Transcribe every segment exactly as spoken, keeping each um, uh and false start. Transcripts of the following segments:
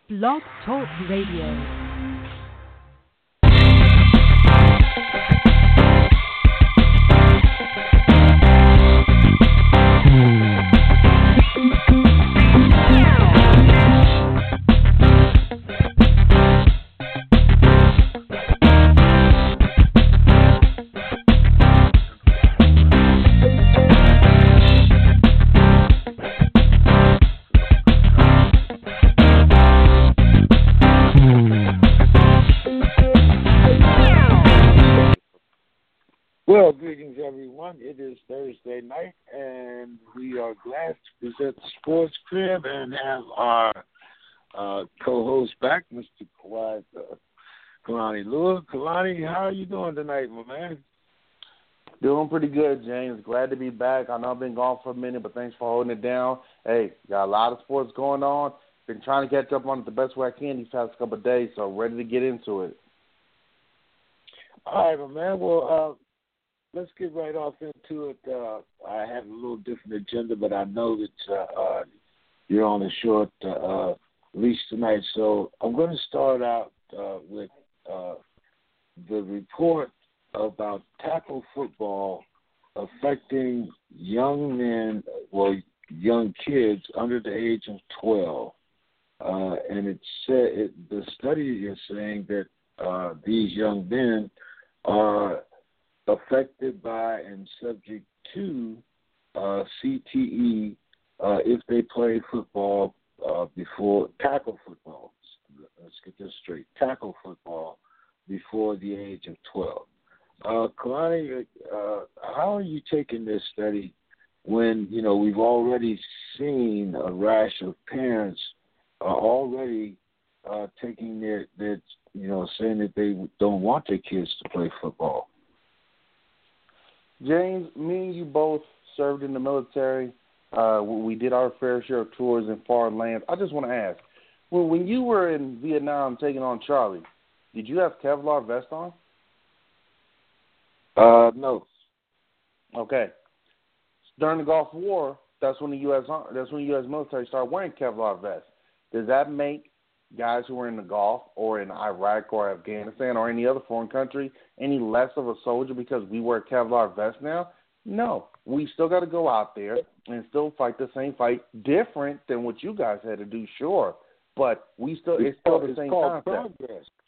Blog Talk Radio. Well, greetings, everyone. It is Thursday night, and we are glad to present the Sports Crib and have our uh, co-host back, Mister Kawhi, uh, Kalani Lewis. Kalani, how are you doing tonight, my man? Doing pretty good, James. Glad to be back. I know I've been gone for a minute, but thanks for holding it down. Hey, got a lot of sports going on. Been trying to catch up on it the best way I can these past couple of days, so ready to get into it. All right, my man. Well, uh, let's get right off into it. Uh, I have a little different agenda, but I know that uh, uh, you're on a short uh, uh, leash tonight. So I'm going to start out uh, with uh, the report about tackle football affecting young men, well, young kids under the age of twelve. Uh, and it said it, the study is saying that uh, these young men are affected by and subject to uh, C T E uh, if they play football uh, before tackle football. Let's get this straight: tackle football before the age of twelve. Uh, Kalani, uh, how are you taking this study when you know we've already seen a rash of parents uh, already uh, taking their, their, you know, saying that they don't want their kids to play football? James, me and you both served in the military. Uh, we did our fair share of tours in foreign lands. I just want to ask, well, when you were in Vietnam taking on Charlie, did you have Kevlar vest on? Uh, no. Okay. During the Gulf War, that's when the U S that's when the U S military started wearing Kevlar vests. Does that make guys who were in the Gulf or in Iraq or Afghanistan or any other foreign country any less of a soldier because we wear Kevlar vests now? No. We still got to go out there and still fight the same fight, different than what you guys had to do, sure. But we still it's, it's still the it's same called concept.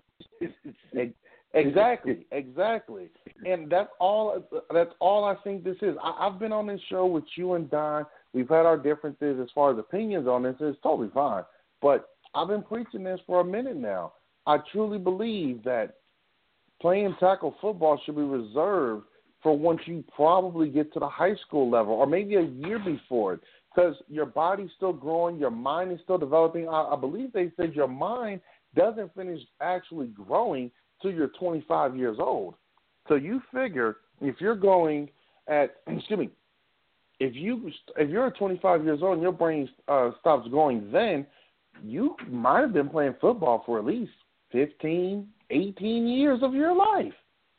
Progress. Exactly, exactly, and that's all. That's all I think this is. I, I've been on this show with you and Don. We've had our differences as far as opinions on this. It's totally fine, but I've been preaching this for a minute now. I truly believe that playing tackle football should be reserved for once you probably get to the high school level, or maybe a year before it, because your body's still growing, your mind is still developing. I, I believe they said your mind doesn't finish actually growing till you're twenty-five years old. So you figure if you're going at, excuse me, if you if you're twenty-five years old and your brain uh, stops growing, then you might have been playing football for at least fifteen, eighteen years of your life.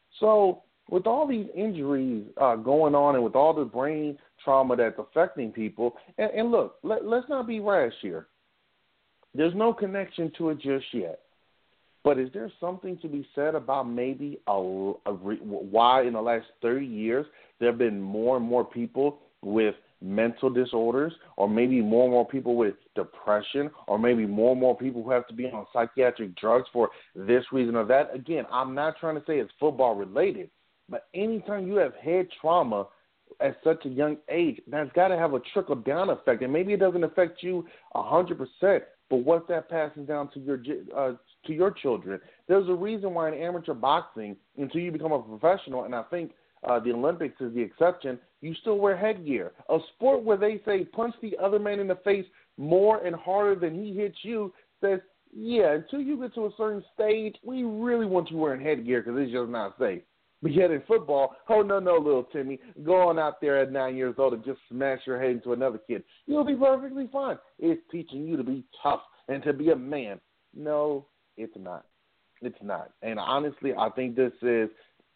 So with all these injuries uh, going on and with all the brain trauma that's affecting people, and, and look, let, let's not be rash here. There's no connection to it just yet. But is there something to be said about maybe a, a re, why in the last thirty years there have been more and more people with mental disorders, or maybe more and more people with depression, or maybe more and more people who have to be on psychiatric drugs for this reason or that? Again, I'm not trying to say it's football related, but anytime you have head trauma at such a young age, that's got to have a trickle-down effect. And maybe it doesn't affect you one hundred percent, but what's that passing down to your uh, to your children? There's a reason why in amateur boxing, until you become a professional, and I think uh, the Olympics is the exception, you still wear headgear. A sport where they say punch the other man in the face more and harder than he hits you says, yeah, until you get to a certain stage, we really want you wearing headgear because it's just not safe. But yet in football, oh, no, no, little Timmy, go on out there at nine years old and just smash your head into another kid. You'll be perfectly fine. It's teaching you to be tough and to be a man. No, it's not. It's not. And honestly, I think this is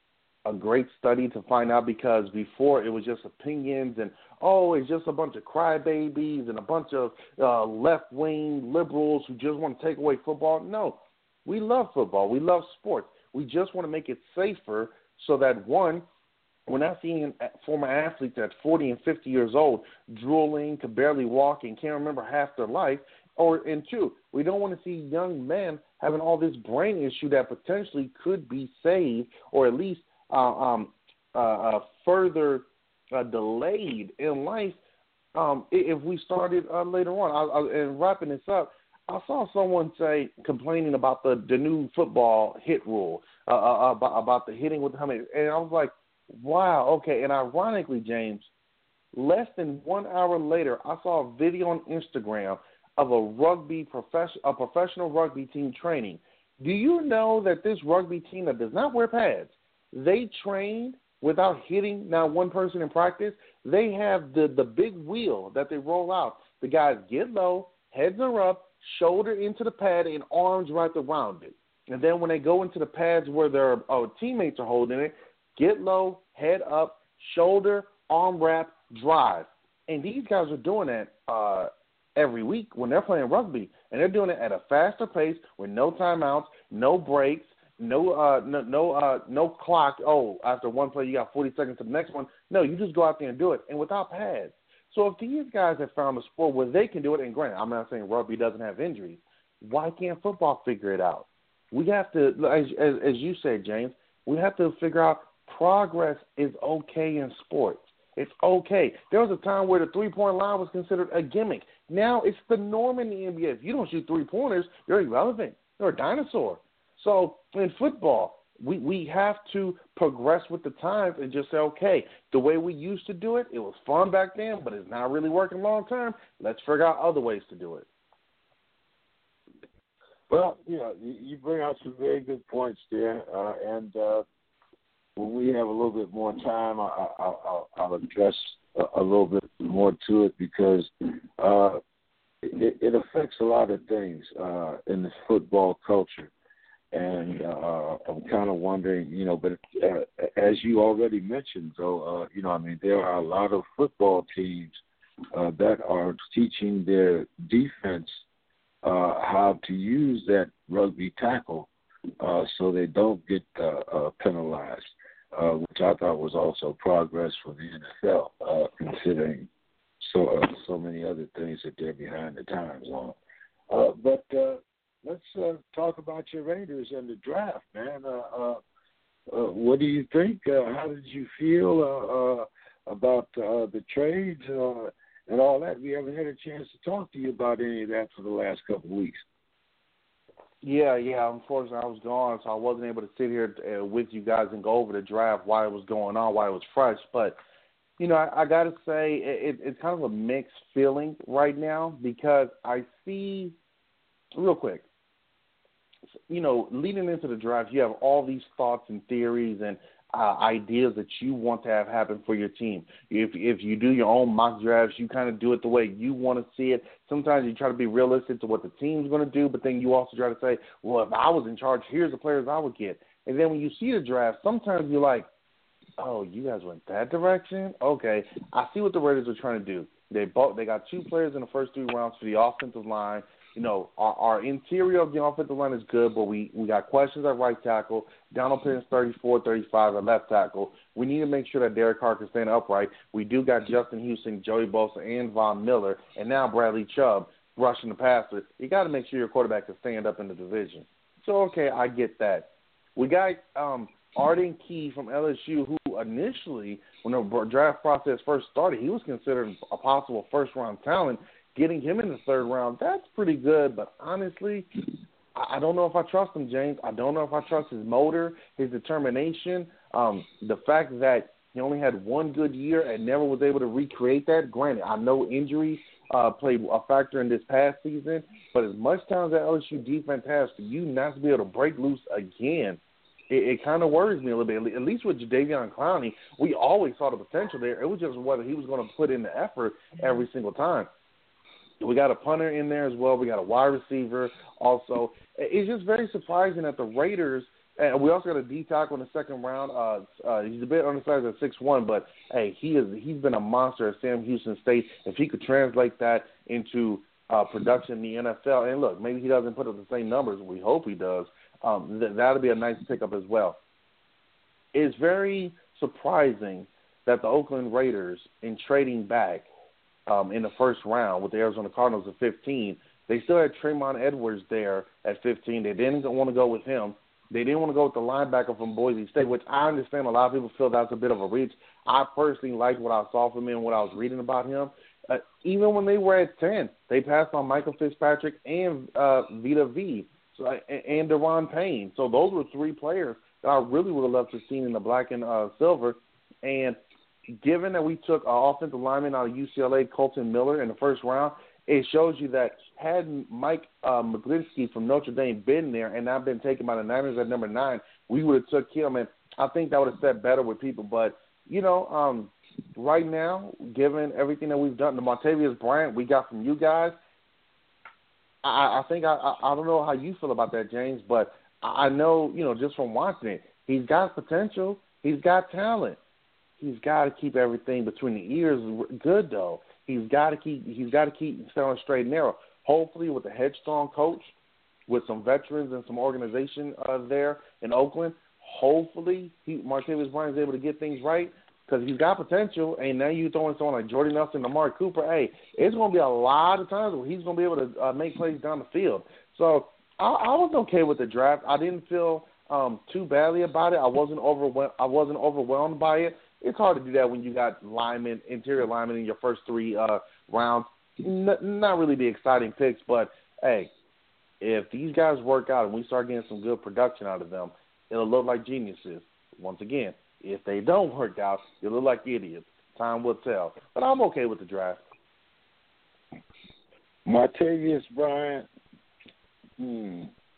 a great study to find out, because before it was just opinions and, oh, it's just a bunch of crybabies and a bunch of uh, left-wing liberals who just want to take away football. No, we love football. We love sports. We just want to make it safer so that, one, we're not seeing former athletes at forty and fifty years old drooling, can barely walk, and can't remember half their life. Or, and two, we don't want to see young men having all this brain issue that potentially could be saved, or at least uh, um, uh, uh, further uh, delayed in life um, if we started uh, later on. I, I, and wrapping this up, I saw someone say, complaining about the, the new football hit rule, uh, uh, about, about the hitting with the helmet. And I was like, wow, okay. And ironically, James, less than one hour later, I saw a video on Instagram of a rugby profession, a professional rugby team training. Do you know that this rugby team that does not wear pads, they train without hitting not one person in practice? They have the, the big wheel that they roll out. The guys get low, heads are up, shoulder into the pad, and arms wrapped around it. And then when they go into the pads where their oh, teammates are holding it, get low, head up, shoulder, arm wrap, drive. And these guys are doing that uh, every week when they're playing rugby. And they're doing it at a faster pace with no timeouts, no breaks, no uh, no no, uh, no clock. Oh, after one play, you got forty seconds to the next one. No, you just go out there and do it, and without pads. So if these guys have found a sport where they can do it, and granted, I'm not saying rugby doesn't have injuries, why can't football figure it out? We have to, as, as, as you said, James, we have to figure out progress is okay in sports. It's okay. There was a time where the three-point line was considered a gimmick. Now it's the norm in the N B A. If you don't shoot three-pointers, you're irrelevant. You're a dinosaur. So in football, we, we have to progress with the times and just say, okay, the way we used to do it, it was fun back then, but it's not really working long-term. Let's figure out other ways to do it. Well, you know, you bring out some very good points there, uh, and uh, when we have a little bit more time, I, I, I'll, I'll address a, a little bit more to it, because uh, it, it affects a lot of things uh, in the football culture. And uh, I'm kind of wondering, you know, but uh, as you already mentioned, though, uh, you know, I mean, there are a lot of football teams uh, that are teaching their defense uh, how to use that rugby tackle uh, so they don't get uh, uh, penalized, uh, which I thought was also progress for the N F L, uh, considering so uh, so many other things that they're behind the times on. Uh, but uh, let's uh, talk about your Raiders and the draft, man. Uh, uh, uh, what do you think? Uh, how did you feel uh, uh, about uh, the trades uh, and all that? We haven't had a chance to talk to you about any of that for the last couple of weeks. Yeah, yeah. Unfortunately, I was gone, so I wasn't able to sit here uh, with you guys and go over the draft, why it was going on, why it was fresh. But, you know, I, I got to say it, it's kind of a mixed feeling right now, because I see, real quick, you know, leading into the draft, you have all these thoughts and theories and uh, ideas that you want to have happen for your team. If if you do your own mock drafts, you kind of do it the way you want to see it. Sometimes you try to be realistic to what the team's going to do, but then you also try to say, well, if I was in charge, here's the players I would get. And then when you see the draft, sometimes you're like, oh, you guys went that direction? Okay, I see what the Raiders are trying to do. They bought, they got two players in the first three rounds for the offensive line. You know, our, our interior of the offensive line is good, but we, we got questions at right tackle. Donald Penn is thirty-four, thirty-five at left tackle. We need to make sure that Derek Carr can stand upright. We do got Justin Houston, Joey Bosa, and Von Miller, and now Bradley Chubb rushing the passer. You got to make sure your quarterback can stand up in the division. So, okay, I get that. We got um, Arden Key from L S U, who initially, when the draft process first started, he was considered a possible first-round talent. Getting him in the third round, that's pretty good. But honestly, I don't know if I trust him, James. I don't know if I trust his motor, his determination, um, the fact that he only had one good year and never was able to recreate that. Granted, I know injuries uh, played a factor in this past season, but as much time as that L S U defense has, for you not to be able to break loose again, it, it kind of worries me a little bit. At least with Jadeveon Clowney, we always saw the potential there. It was just whether he was going to put in the effort every single time. We got a punter in there as well. We got a wide receiver also. It's just very surprising that the Raiders And we also got a D tackle in the second round. Uh, uh, he's a bit undersized at six one, but hey, he is he's been a monster at Sam Houston State. If he could translate that into uh, production in the N F L, and look, maybe he doesn't put up the same numbers. We hope he does. Um, th- that'll be a nice pickup as well. It's very surprising that the Oakland Raiders, in trading back um, in the first round with the Arizona Cardinals at fifteen, they still had Tremont Edwards there at fifteen. They didn't want to go with him. They didn't want to go with the linebacker from Boise State, which I understand a lot of people feel that's a bit of a reach. I personally liked what I saw from him and what I was reading about him. Uh, even when they were at ten, they passed on Michael Fitzpatrick and uh, Vita V so, and, and Deron Payne. So those were three players that I really would have loved to have seen in the black and uh, silver. And given that we took an offensive lineman out of U C L A, Colton Miller, in the first round, it shows you that had Mike uh, McGlinchey from Notre Dame been there and not been taken by the Niners at number nine, we would have took him, and I think that would have set better with people. But, you know, um, right now, given everything that we've done, the Martavius Bryant we got from you guys, I, I think I, I, I don't know how you feel about that, James, but I know, you know, just from watching it, he's got potential. He's got talent. He's got to keep everything between the ears good, though. He's got to keep. He's got to keep staying straight and narrow. Hopefully, with a headstrong coach, with some veterans and some organization uh, there in Oakland, hopefully, he, Martavius Bryant is able to get things right because he's got potential. And now you throwing someone like Jordy Nelson and Amari Cooper. Hey, it's going to be a lot of times where he's going to be able to uh, make plays down the field. So I, I was okay with the draft. I didn't feel um, too badly about it. I wasn't overwhelmed. I wasn't overwhelmed by it. It's hard to do that when you got linemen, interior linemen in your first three uh, rounds. N- not really the exciting picks, but, hey, if these guys work out and we start getting some good production out of them, it'll look like geniuses. Once again, if they don't work out, you'll look like idiots. Time will tell. But I'm okay with the draft. Martavius Bryant, hmm.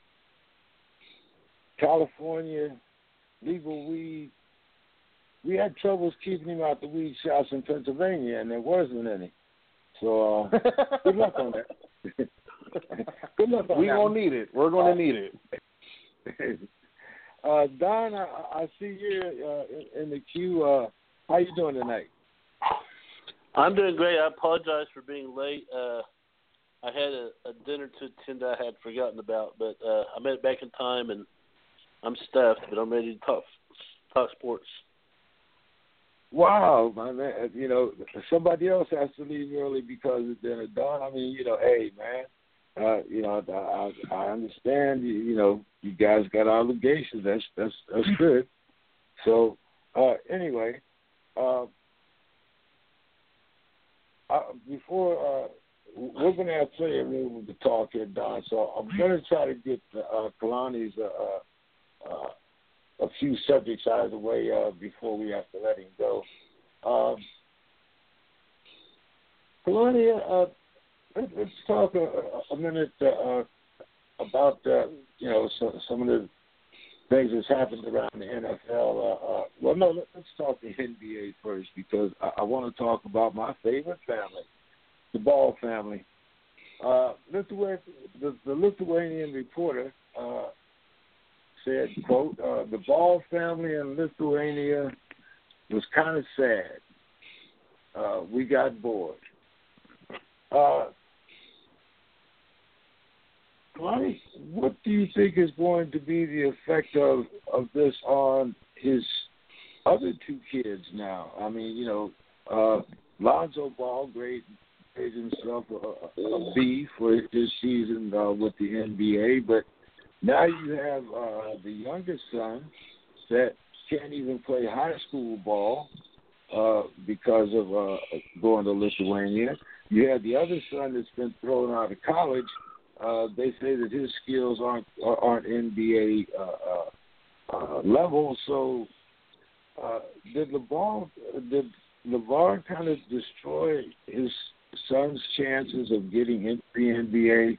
California, legal weed. We had troubles keeping him out the weed shops in Pennsylvania, and there wasn't any. So uh, good luck on that. Good luck on we that. We're going to need it. We're going to uh, need it. uh, Don, I, I see you uh, in, in the queue. Uh, how you doing tonight? I'm doing great. I apologize for being late. Uh, I had a, a dinner to attend I had forgotten about, but uh, I made it back in time, and I'm stuffed, but I'm ready to talk, talk sports. Wow, my man! You know, somebody else has to leave early because of dinner. Don, I mean, you know, hey, man, uh, you know, I, I understand. You, you know, you guys got obligations. That's that's that's good. So, uh, anyway, uh, uh, before uh, we're going to have plenty of room to talk here, Don. So I'm going to try to get uh, Kalani's. Uh, uh, a few subjects out of the way uh, before we have to let him go. Um, Kalani, uh, let, let's talk a, a minute uh, about uh, you know so, some of the things that's happened around the N F L. Uh, uh, well, no, let, let's talk the N B A first because I, I want to talk about my favorite family, the Ball family. Uh, Lithuania, the, the Lithuanian reporter. Uh, said, quote, uh, the Ball family in Lithuania was kind of sad. Uh, we got bored. Uh, Lonnie, what do you think is going to be the effect of, of this on his other two kids now? I mean, you know, uh, Lonzo Ball, great, made himself a, a B for his season uh, with the N B A, but now you have uh, the youngest son that can't even play high school ball uh, because of uh, going to Lithuania. You have the other son that's been thrown out of college. Uh, they say that his skills aren't aren't N B A uh, uh, uh, level. So uh, did LeVar did LeVar kind of destroy his son's chances of getting into the N B A?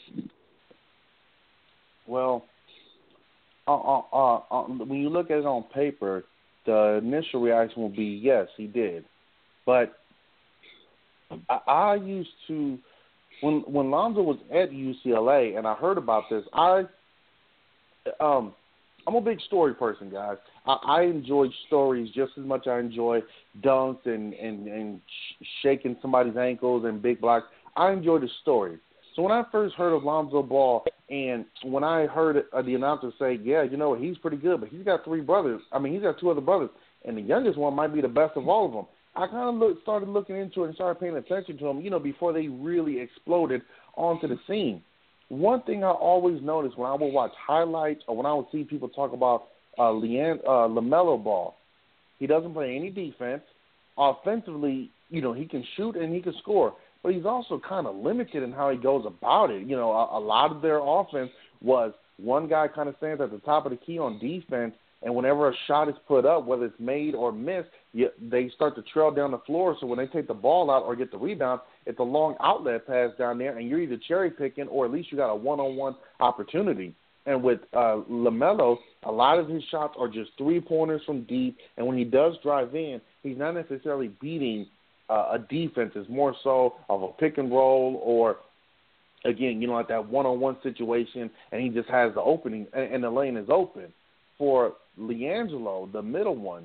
Well, uh, uh, uh, uh, when you look at it on paper, the initial reaction will be yes, he did. But I, I used to, when when Lonzo was at U C L A, and I heard about this, I um I'm a big story person, guys. I, I enjoy stories just as much as I enjoy dunks and, and, and sh- shaking somebody's ankles and big blocks. I enjoy the stories. So when I first heard of Lonzo Ball and when I heard uh, the announcer say, yeah, you know, he's pretty good, but he's got three brothers. I mean, he's got two other brothers, and the youngest one might be the best of all of them. I kind of look, started looking into it and started paying attention to them, you know, before they really exploded onto the scene. One thing I always noticed when I would watch highlights or when I would see people talk about uh, Leand- uh, LaMelo Ball, he doesn't play any defense. Offensively, you know, he can shoot and he can score, but he's also kind of limited in how he goes about it. You know, a, a lot of their offense was one guy kind of stands at the top of the key on defense, and whenever a shot is put up, whether it's made or missed, you, they start to trail down the floor. So when they take the ball out or get the rebound, it's a long outlet pass down there, and you're either cherry picking or at least you got a one-on-one opportunity. And with uh, LaMelo, a lot of his shots are just three-pointers from deep, and when he does drive in, he's not necessarily beating uh, a defense. It's more so of a pick and roll or, again, you know, like that one-on-one situation, and he just has the opening, and, and the lane is open. For LiAngelo, the middle one,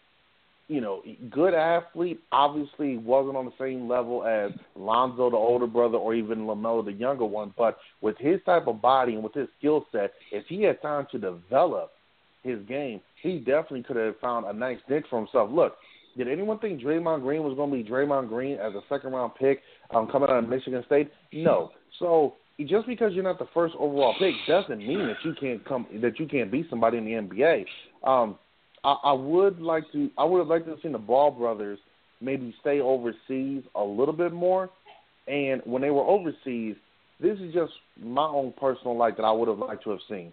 you know, good athlete, obviously wasn't on the same level as Lonzo, the older brother, or even LaMelo, the younger one. But with his type of body and with his skill set, if he had time to develop his game, he definitely could have found a niche niche for himself. Look, did anyone think Draymond Green was going to be Draymond Green as a second-round pick um, coming out of Michigan State? No. So just because you're not the first overall pick doesn't mean that you can't come that you can't beat somebody in the N B A. Um, I, I would like to I would have liked to have seen the Ball brothers maybe stay overseas a little bit more. And when they were overseas, this is just my own personal like that I would have liked to have seen.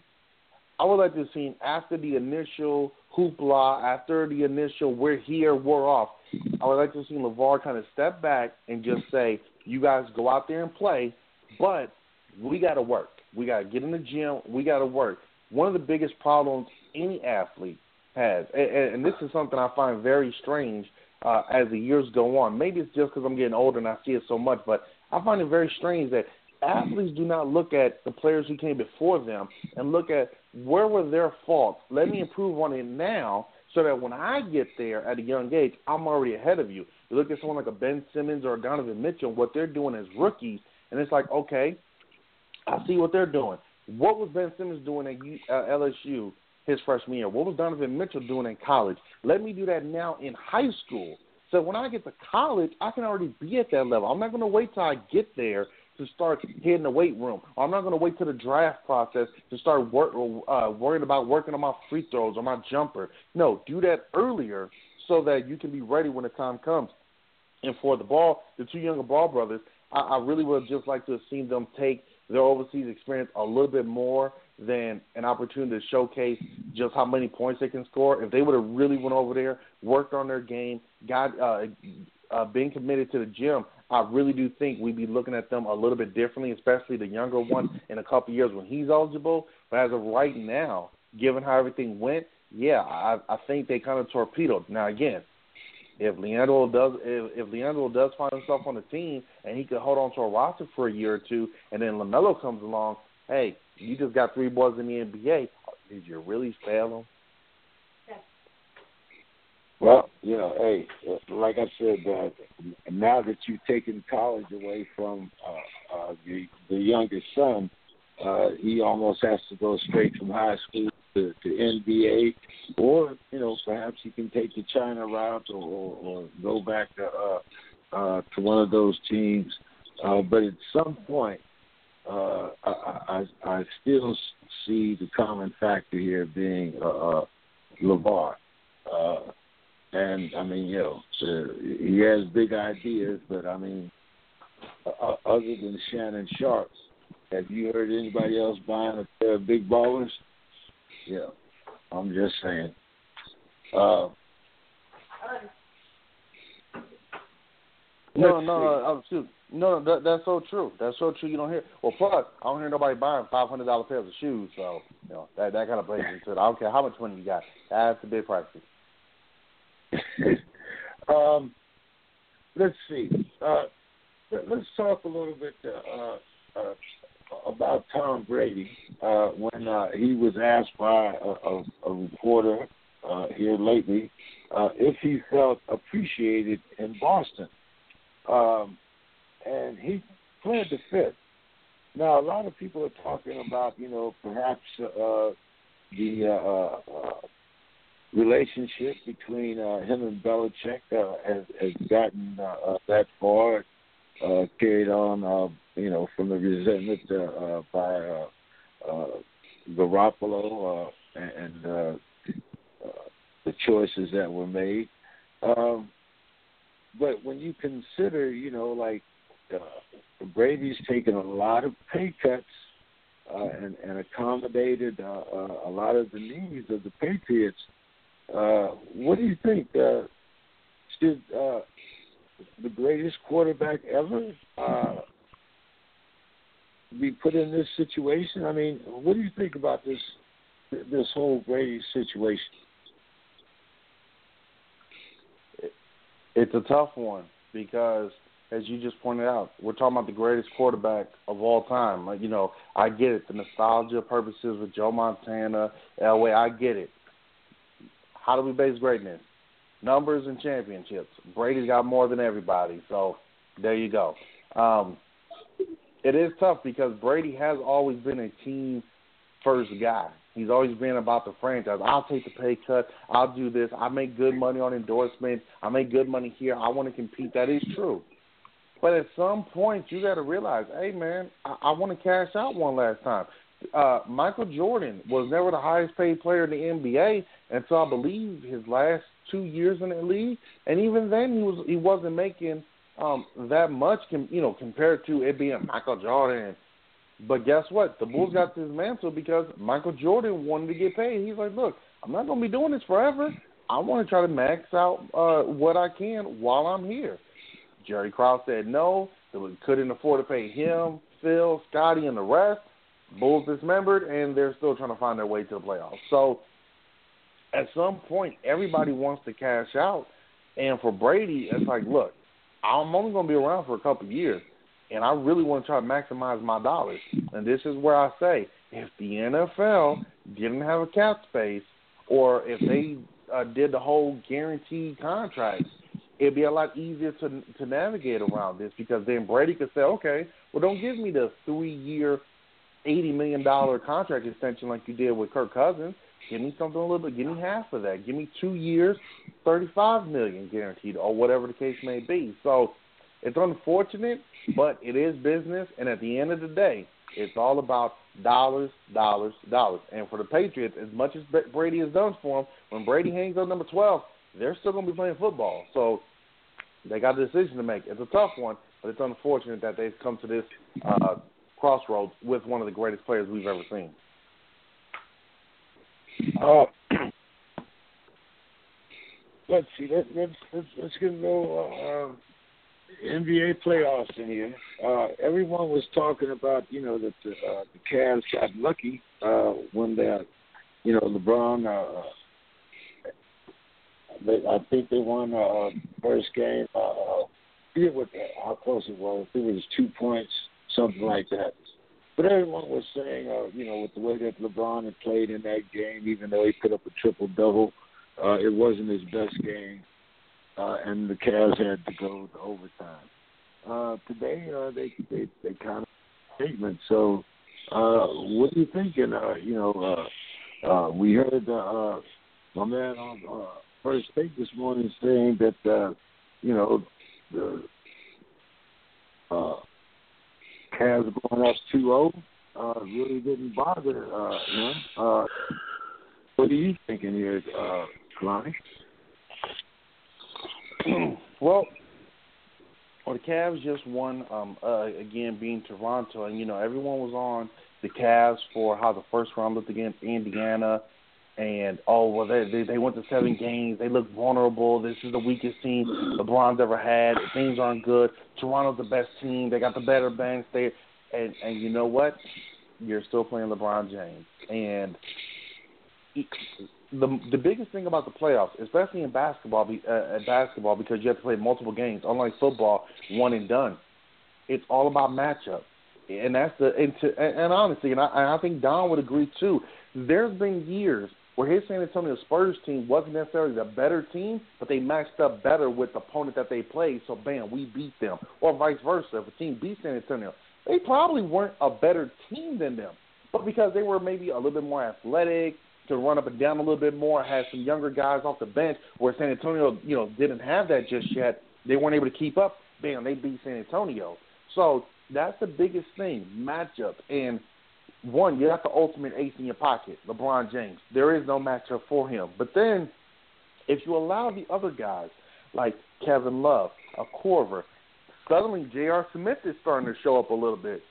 I would like to have seen after the initial hoopla, after the initial we're here, we're off, I would like to have seen LeVar kind of step back and just say, you guys go out there and play, but we got to work. We got to get in the gym. We got to work. One of the biggest problems any athlete has, and, and this is something I find very strange uh, as the years go on. Maybe it's just because I'm getting older and I see it so much, but I find it very strange that athletes do not look at the players who came before them and look at where were their faults. Let me improve on it now so that when I get there at a young age, I'm already ahead of you. You look at someone like a Ben Simmons or a Donovan Mitchell, what they're doing as rookies, and it's like, okay, I see what they're doing. What was Ben Simmons doing at U, uh, L S U his freshman year? What was Donovan Mitchell doing in college? Let me do that now in high school. So when I get to college, I can already be at that level. I'm not going to wait till I get there to start hitting the weight room. Or I'm not going to wait till the draft process to start work, uh, worrying about working on my free throws or my jumper. No, do that earlier so that you can be ready when the time comes. And for the Ball, the two younger Ball brothers, I, I really would just like to have seen them take their overseas experience a little bit more than an opportunity to showcase just how many points they can score. If they would have really went over there, worked on their game, got uh, uh, been committed to the gym, I really do think we'd be looking at them a little bit differently, especially the younger one in a couple of years when he's eligible. But as of right now, given how everything went, yeah, I, I think they kind of torpedoed. Now, again, if Leandro does if, if Leandro does find himself on the team and he could hold on to a roster for a year or two, and then LaMelo comes along, hey, you just got three boys in the N B A. Did you really fail them? Well, you know, hey, like I said, uh, now that you've taken college away from uh, uh, the, the youngest son, uh, he almost has to go straight from high school to, to N B A, or, you know, perhaps he can take the China route or, or, or go back to, uh, uh, to one of those teams. Uh, but at some point, uh, I, I, I still see the common factor here being uh, uh, LeVar. Uh, and, I mean, you know, uh, he has big ideas, but, I mean, uh, other than Shannon Sharp, have you heard anybody else buying a pair of big ballers? Yeah, I'm just saying. Uh, no, no, no, no, no, that, that's so true. That's so true. You don't hear. Well, plus, I don't hear nobody buying five hundred dollar pairs of shoes. So, you know, that that kind of plays into it. I don't care how much money you got. That's a big price. um, let's see. Uh, let, let's talk a little bit uh, uh, about Tom Brady uh, when uh, he was asked by a, a, a reporter uh, here lately uh, if he felt appreciated in Boston. Um, and he pled the fifth. Now, a lot of people are talking about, you know, perhaps uh, the uh, uh, relationship between uh, him and Belichick uh, has, has gotten uh, uh, that far, uh, carried on, uh, you know, from the resentment uh, uh, by uh, uh, Garoppolo uh, and uh, uh, the choices that were made. Um, but when you consider, you know, like uh, Brady's taken a lot of pay cuts uh, and, and accommodated uh, uh, a lot of the needs of the Patriots. Uh, what do you think? Uh, should uh, the greatest quarterback ever uh, be put in this situation? I mean, what do you think about this this whole Brady situation? It's a tough one because, as you just pointed out, we're talking about the greatest quarterback of all time. Like, you know, I get it, the nostalgia purposes with Joe Montana, Elway, I get it. How do we base greatness? Numbers and championships. Brady's got more than everybody, so there you go. Um, it is tough because Brady has always been a team-first guy. He's always been about the franchise. I'll take the pay cut. I'll do this. I make good money on endorsements. I make good money here. I want to compete. That is true. But at some point, you got to realize, hey, man, I, I want to cash out one last time. Uh, Michael Jordan was never the highest paid player in the N B A until I believe his last two years in the league, and even then he was he wasn't making um, that much, com- you know, compared to it being Michael Jordan. But guess what? The Bulls got this mantle because Michael Jordan wanted to get paid. He's like, look, I'm not going to be doing this forever. I want to try to max out uh, what I can while I'm here. Jerry Krause said no. They couldn't afford to pay him, Phil, Scotty, and the rest. Bulls dismembered, and they're still trying to find their way to the playoffs. So at some point, everybody wants to cash out. And for Brady, it's like, look, I'm only going to be around for a couple of years, and I really want to try to maximize my dollars. And this is where I say, if the N F L didn't have a cap space, or if they uh, did the whole guaranteed contract, it'd be a lot easier to to navigate around this, because then Brady could say, okay, well, don't give me the three-year, eighty million dollars contract extension like you did with Kirk Cousins. Give me something a little bit. Give me half of that. Give me two years, thirty-five million dollars guaranteed, or whatever the case may be. So it's unfortunate, but it is business, and at the end of the day, it's all about dollars, dollars, dollars. And for the Patriots, as much as Brady has done for them, when Brady hangs on number twelve, they're still going to be playing football. So they got a decision to make. It's a tough one, but it's unfortunate that they've come to this uh, crossroads with one of the greatest players we've ever seen. Uh, let's see. Let, let's let's let's get a little uh, N B A playoffs in here. Uh, everyone was talking about, you know, that the, uh, the Cavs got lucky uh, when they, you know, LeBron. Uh, they, I think they won uh, first game. Uh, I forget what how close it was. I think it was two points, something like that. But everyone was saying, uh, you know, with the way that LeBron had played in that game, even though he put up a triple-double, uh, it wasn't his best game, uh, and the Cavs had to go to overtime. Uh, today, uh, they they they kind of statement. So, uh, what are you thinking? Uh, you know, uh, uh, we heard uh, uh, my man on uh, First Take this morning saying that, uh, you know, the uh, Cavs going up two oh uh, really didn't bother uh, him. Uh, what are you thinking here, uh, Kalani? Well, well, the Cavs just won, um, uh, again, being Toronto. And, you know, everyone was on the Cavs for how the first round looked against Indiana. And, oh, well, they, they they went to seven games. They look vulnerable. This is the weakest team LeBron's ever had. Things aren't good. Toronto's the best team. They got the better bench. They, and, and you know what? You're still playing LeBron James. And the the biggest thing about the playoffs, especially in basketball, uh, at basketball, because you have to play multiple games, unlike football, one and done, it's all about matchups. And that's the and, to, and, and honestly, and I, and I think Don would agree too. There's been years where his San Antonio Spurs team wasn't necessarily the better team, but they matched up better with the opponent that they played. So bam, we beat them, or vice versa. If a team beat San Antonio, they probably weren't a better team than them, but because they were maybe a little bit more athletic, to run up and down a little bit more, had some younger guys off the bench, where San Antonio, you know, didn't have that just yet. They weren't able to keep up. Bam, they beat San Antonio. So that's the biggest thing, matchup. And one, you got the ultimate ace in your pocket, LeBron James. There is no matchup for him. But then if you allow the other guys like Kevin Love, a Korver, suddenly J R. Smith is starting to show up a little bit.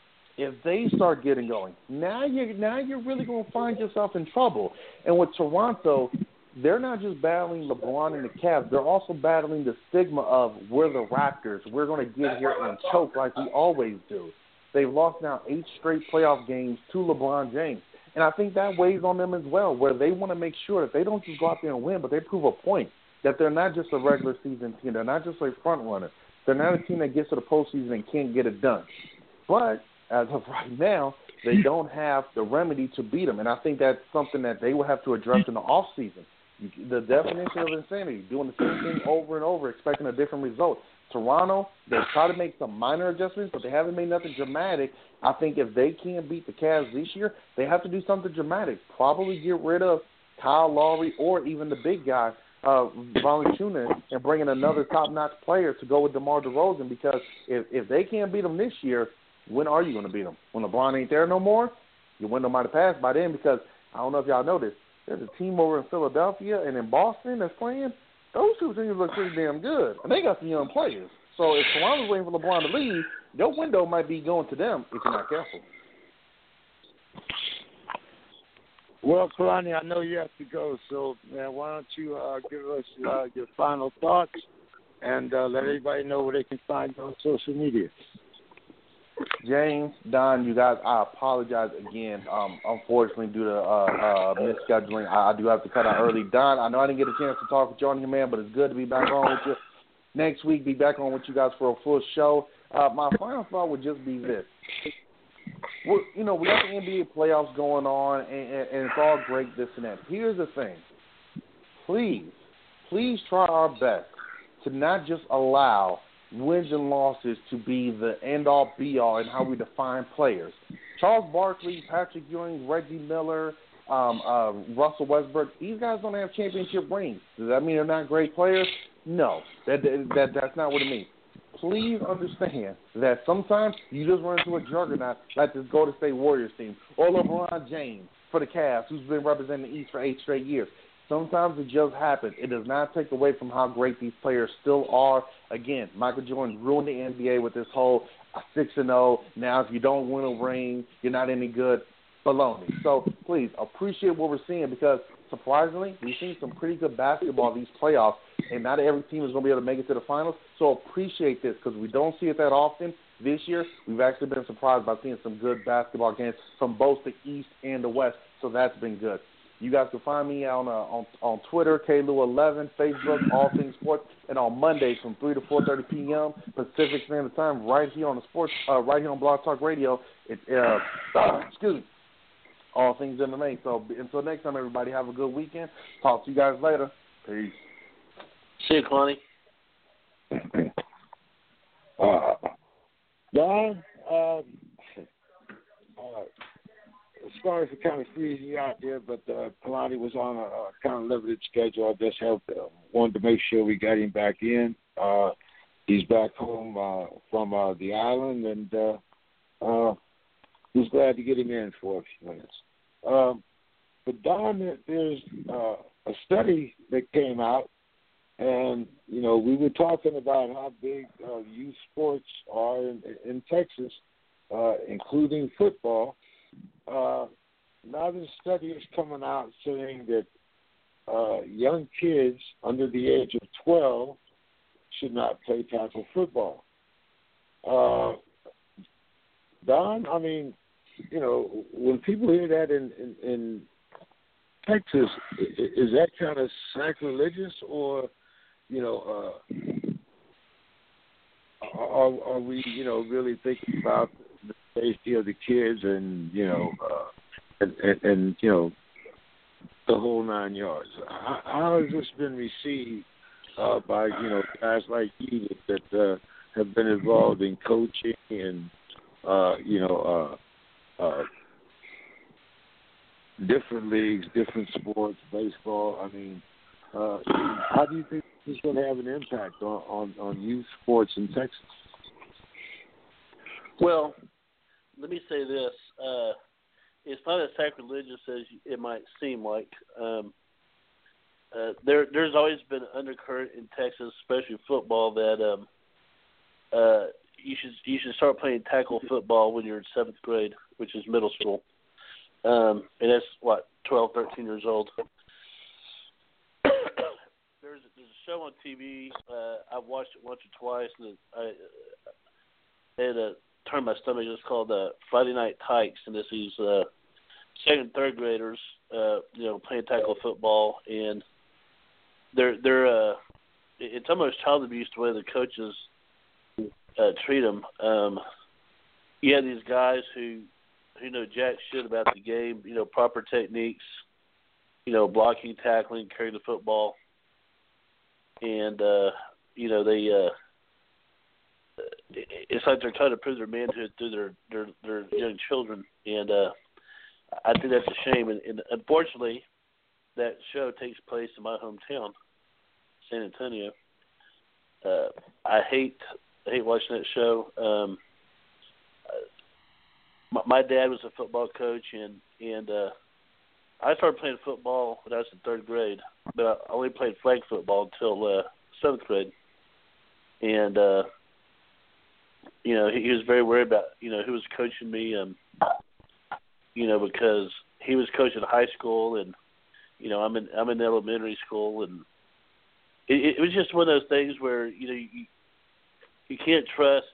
If they start getting going, now you're, now you're really going to find yourself in trouble. And with Toronto, they're not just battling LeBron and the Cavs. They're also battling the stigma of we're the Raptors. We're going to get here and choke like we always do. They've lost now eight straight playoff games to LeBron James. And I think that weighs on them as well, where they want to make sure that they don't just go out there and win, but they prove a point, that they're not just a regular season team. They're not just a front runner. They're not a team that gets to the postseason and can't get it done. But as of right now, they don't have the remedy to beat them. And I think that's something that they will have to address in the offseason. The definition of insanity, doing the same thing over and over, expecting a different result. Toronto, they try to make some minor adjustments, but they haven't made nothing dramatic. I think if they can't beat the Cavs this year, they have to do something dramatic. Probably get rid of Kyle Lowry or even the big guy, uh, Valanciunas, and bring in another top-notch player to go with DeMar DeRozan, because if, if they can't beat them this year, when are you going to beat them? When LeBron ain't there no more? Your window might have passed by then, because I don't know if y'all know this. There's a team over in Philadelphia and in Boston that's playing. Those two teams look pretty damn good, and they got some young players. So if Toronto's waiting for LeBron to leave, your window might be going to them if you're not careful. Well, Kalani, I know you have to go, so man, why don't you uh, give us uh, your final thoughts and uh, let everybody know where they can find you on social media. James, Don, you guys, I apologize again. Um, unfortunately, due to uh, uh, misscheduling, I, I do have to cut out early. Don, I know I didn't get a chance to talk with you on here, man, but it's good to be back on with you. Next week, be back on with you guys for a full show. Uh, my final thought would just be this. We're, you know, we got the N B A playoffs going on, and, and, and it's all great, this and that. Here's the thing. Please, please try our best to not just allow wins and losses to be the end-all, be-all in how we define players. Charles Barkley, Patrick Ewing, Reggie Miller, um, uh, Russell Westbrook, these guys don't have championship rings. Does that mean they're not great players? No, that, that that's not what it means. Please understand that sometimes you just run into a juggernaut like this Golden State Warriors team, or LeBron James for the Cavs, who's been representing the East for eight straight years. Sometimes it just happens. It does not take away from how great these players still are. Again, Michael Jordan ruined the N B A with this whole six and oh. Now, if you don't win a ring, you're not any good. Baloney. So, please, appreciate what we're seeing, because, surprisingly, we've seen some pretty good basketball these playoffs, and not every team is going to be able to make it to the finals. So, appreciate this, because we don't see it that often. This year, we've actually been surprised by seeing some good basketball games from both the East and the West, so that's been good. You guys can find me on uh, on, on Twitter, K Lou eleven, Facebook, All Things Sports, and on Mondays from three to four thirty p.m. Pacific Standard Time, right here on the sports, uh, right here on Blog Talk Radio. It, uh, excuse me, All Things M M A. So until next time, everybody, have a good weekend. Talk to you guys later. Peace. See you, Connie. Uh, Don, um, uh, as far as the kind of freezing you out there, but uh, Kalani was on a, a kind of limited schedule. I just helped, uh, wanted to make sure we got him back in. Uh, he's back home uh, from uh, the island, and uh, uh, was glad to get him in for a few minutes. Um, but Don, there's uh, a study that came out, and you know we were talking about how big uh, youth sports are in, in Texas, uh, including football. Uh, now this study is coming out saying that uh, young kids under the age of twelve should not play tackle football. Uh, Don, I mean, you know, when people hear that in, in, in Texas, is that kind of sacrilegious, or, you know, uh, are, are we, you know, really thinking about the safety of the kids, and you know, uh, and, and, and you know, the whole nine yards. How, how has this been received uh, by you know guys like you that, that uh, have been involved in coaching and uh, you know uh, uh, different leagues, different sports, baseball? I mean, uh, how do you think this is going to have an impact on, on, on youth sports in Texas? Well, let me say this. Uh, it's not as sacrilegious as it might seem like. Um, uh, there, there's always been an undercurrent in Texas, especially football, that um, uh, you should you should start playing tackle football when you're in seventh grade, which is middle school. Um, and that's, what, twelve, thirteen years old. there's, there's a show on T V. Uh, I've watched it once or twice, and I, I had a turned my stomach. It's called uh, Friday Night Tykes, and this is uh, second and third graders, uh, you know, playing tackle football, and they're they're uh, it's almost child abuse the way the coaches uh, treat them. Um, you have these guys who who know jack shit about the game, you know, proper techniques, you know, blocking, tackling, carrying the football, and uh, you know they. Uh, It's like they're trying to prove their manhood through their their, their young children, and uh, I think that's a shame. And, and unfortunately, that show takes place in my hometown, San Antonio. Uh, I hate I hate watching that show. Um, my, my dad was a football coach, and and uh, I started playing football when I was in third grade, but I only played flag football until uh, seventh grade, and. Uh, You know, he, he was very worried about, you know, who was coaching me, um, you know, because he was coaching high school, and, you know, I'm in I'm in elementary school, and it, it was just one of those things where, you know, you, you can't trust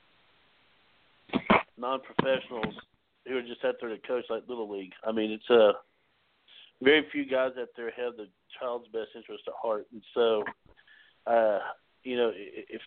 non-professionals who are just out there to coach like Little League. I mean, it's a uh, very few guys out there have the child's best interest at heart, and so, uh, you know, if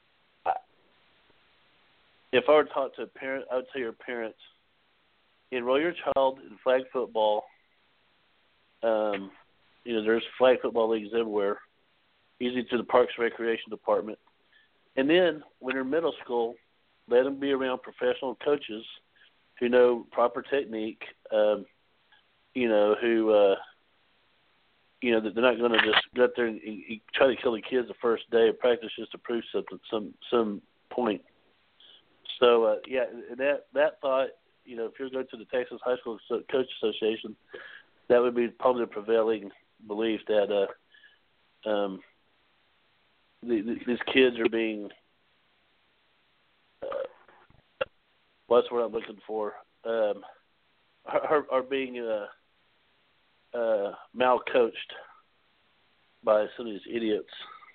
If I were to talk to a parent, I would tell your parents, enroll your child in flag football. Um, you know, there's flag football leagues everywhere, usually through the Parks and Recreation Department. And then when they're in middle school, let them be around professional coaches who know proper technique, um, you know, who, uh, you know, that they're not going to just go out there and, and try to kill the kids the first day of practice just to prove something, some some point. So, uh, yeah, that that thought, you know, if you're going to the Texas High School Coach Association, that would be probably the prevailing belief that uh, um, the, the, these kids are being, uh, well, that's what I'm looking for, um, are, are being uh, uh, mal-coached by some of these idiots.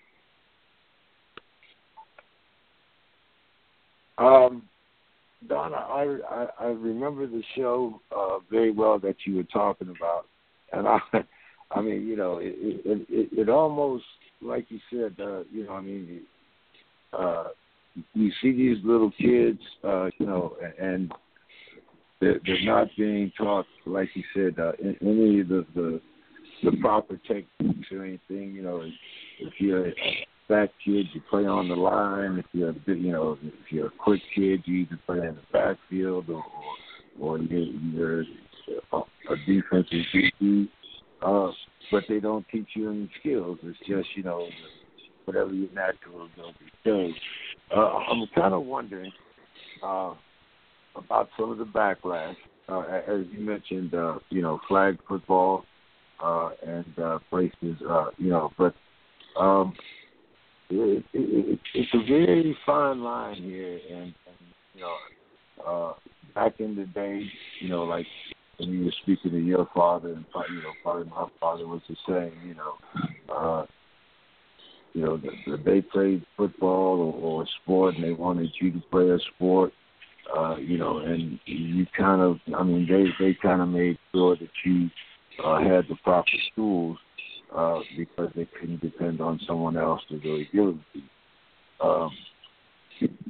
Um, Donna, I, I, I remember the show uh, very well that you were talking about, and I, I mean, you know, it it, it, it almost like you said, uh, you know, I mean, uh, you see these little kids, uh, you know, and they're, they're not being taught, like you said, uh, any of the, the the proper techniques or anything. You know, if you're a fat kid, you play on the line. If you're, a, you know, if you're a quick kid, you either play in the backfield or, or you're, you're a defensive D B. Uh, but they don't teach you any skills. It's just, you know, whatever your natural ability is. Uh, I'm kind of wondering uh, about some of the backlash. Uh, as you mentioned, uh, you know, flag football uh, and uh, places, uh, you know, but um, It, it, it, it's a very fine line here, and, and you know, uh, back in the day, you know, like when you were speaking to your father, and you know, probably my father was the same. You know, uh, you know, that the, they played football or, or a sport, and they wanted you to play a sport. Uh, you know, and you kind of, I mean, they they kind of made sure that you uh, had the proper tools. Uh, because they couldn't depend on someone else to really give it to you. Um,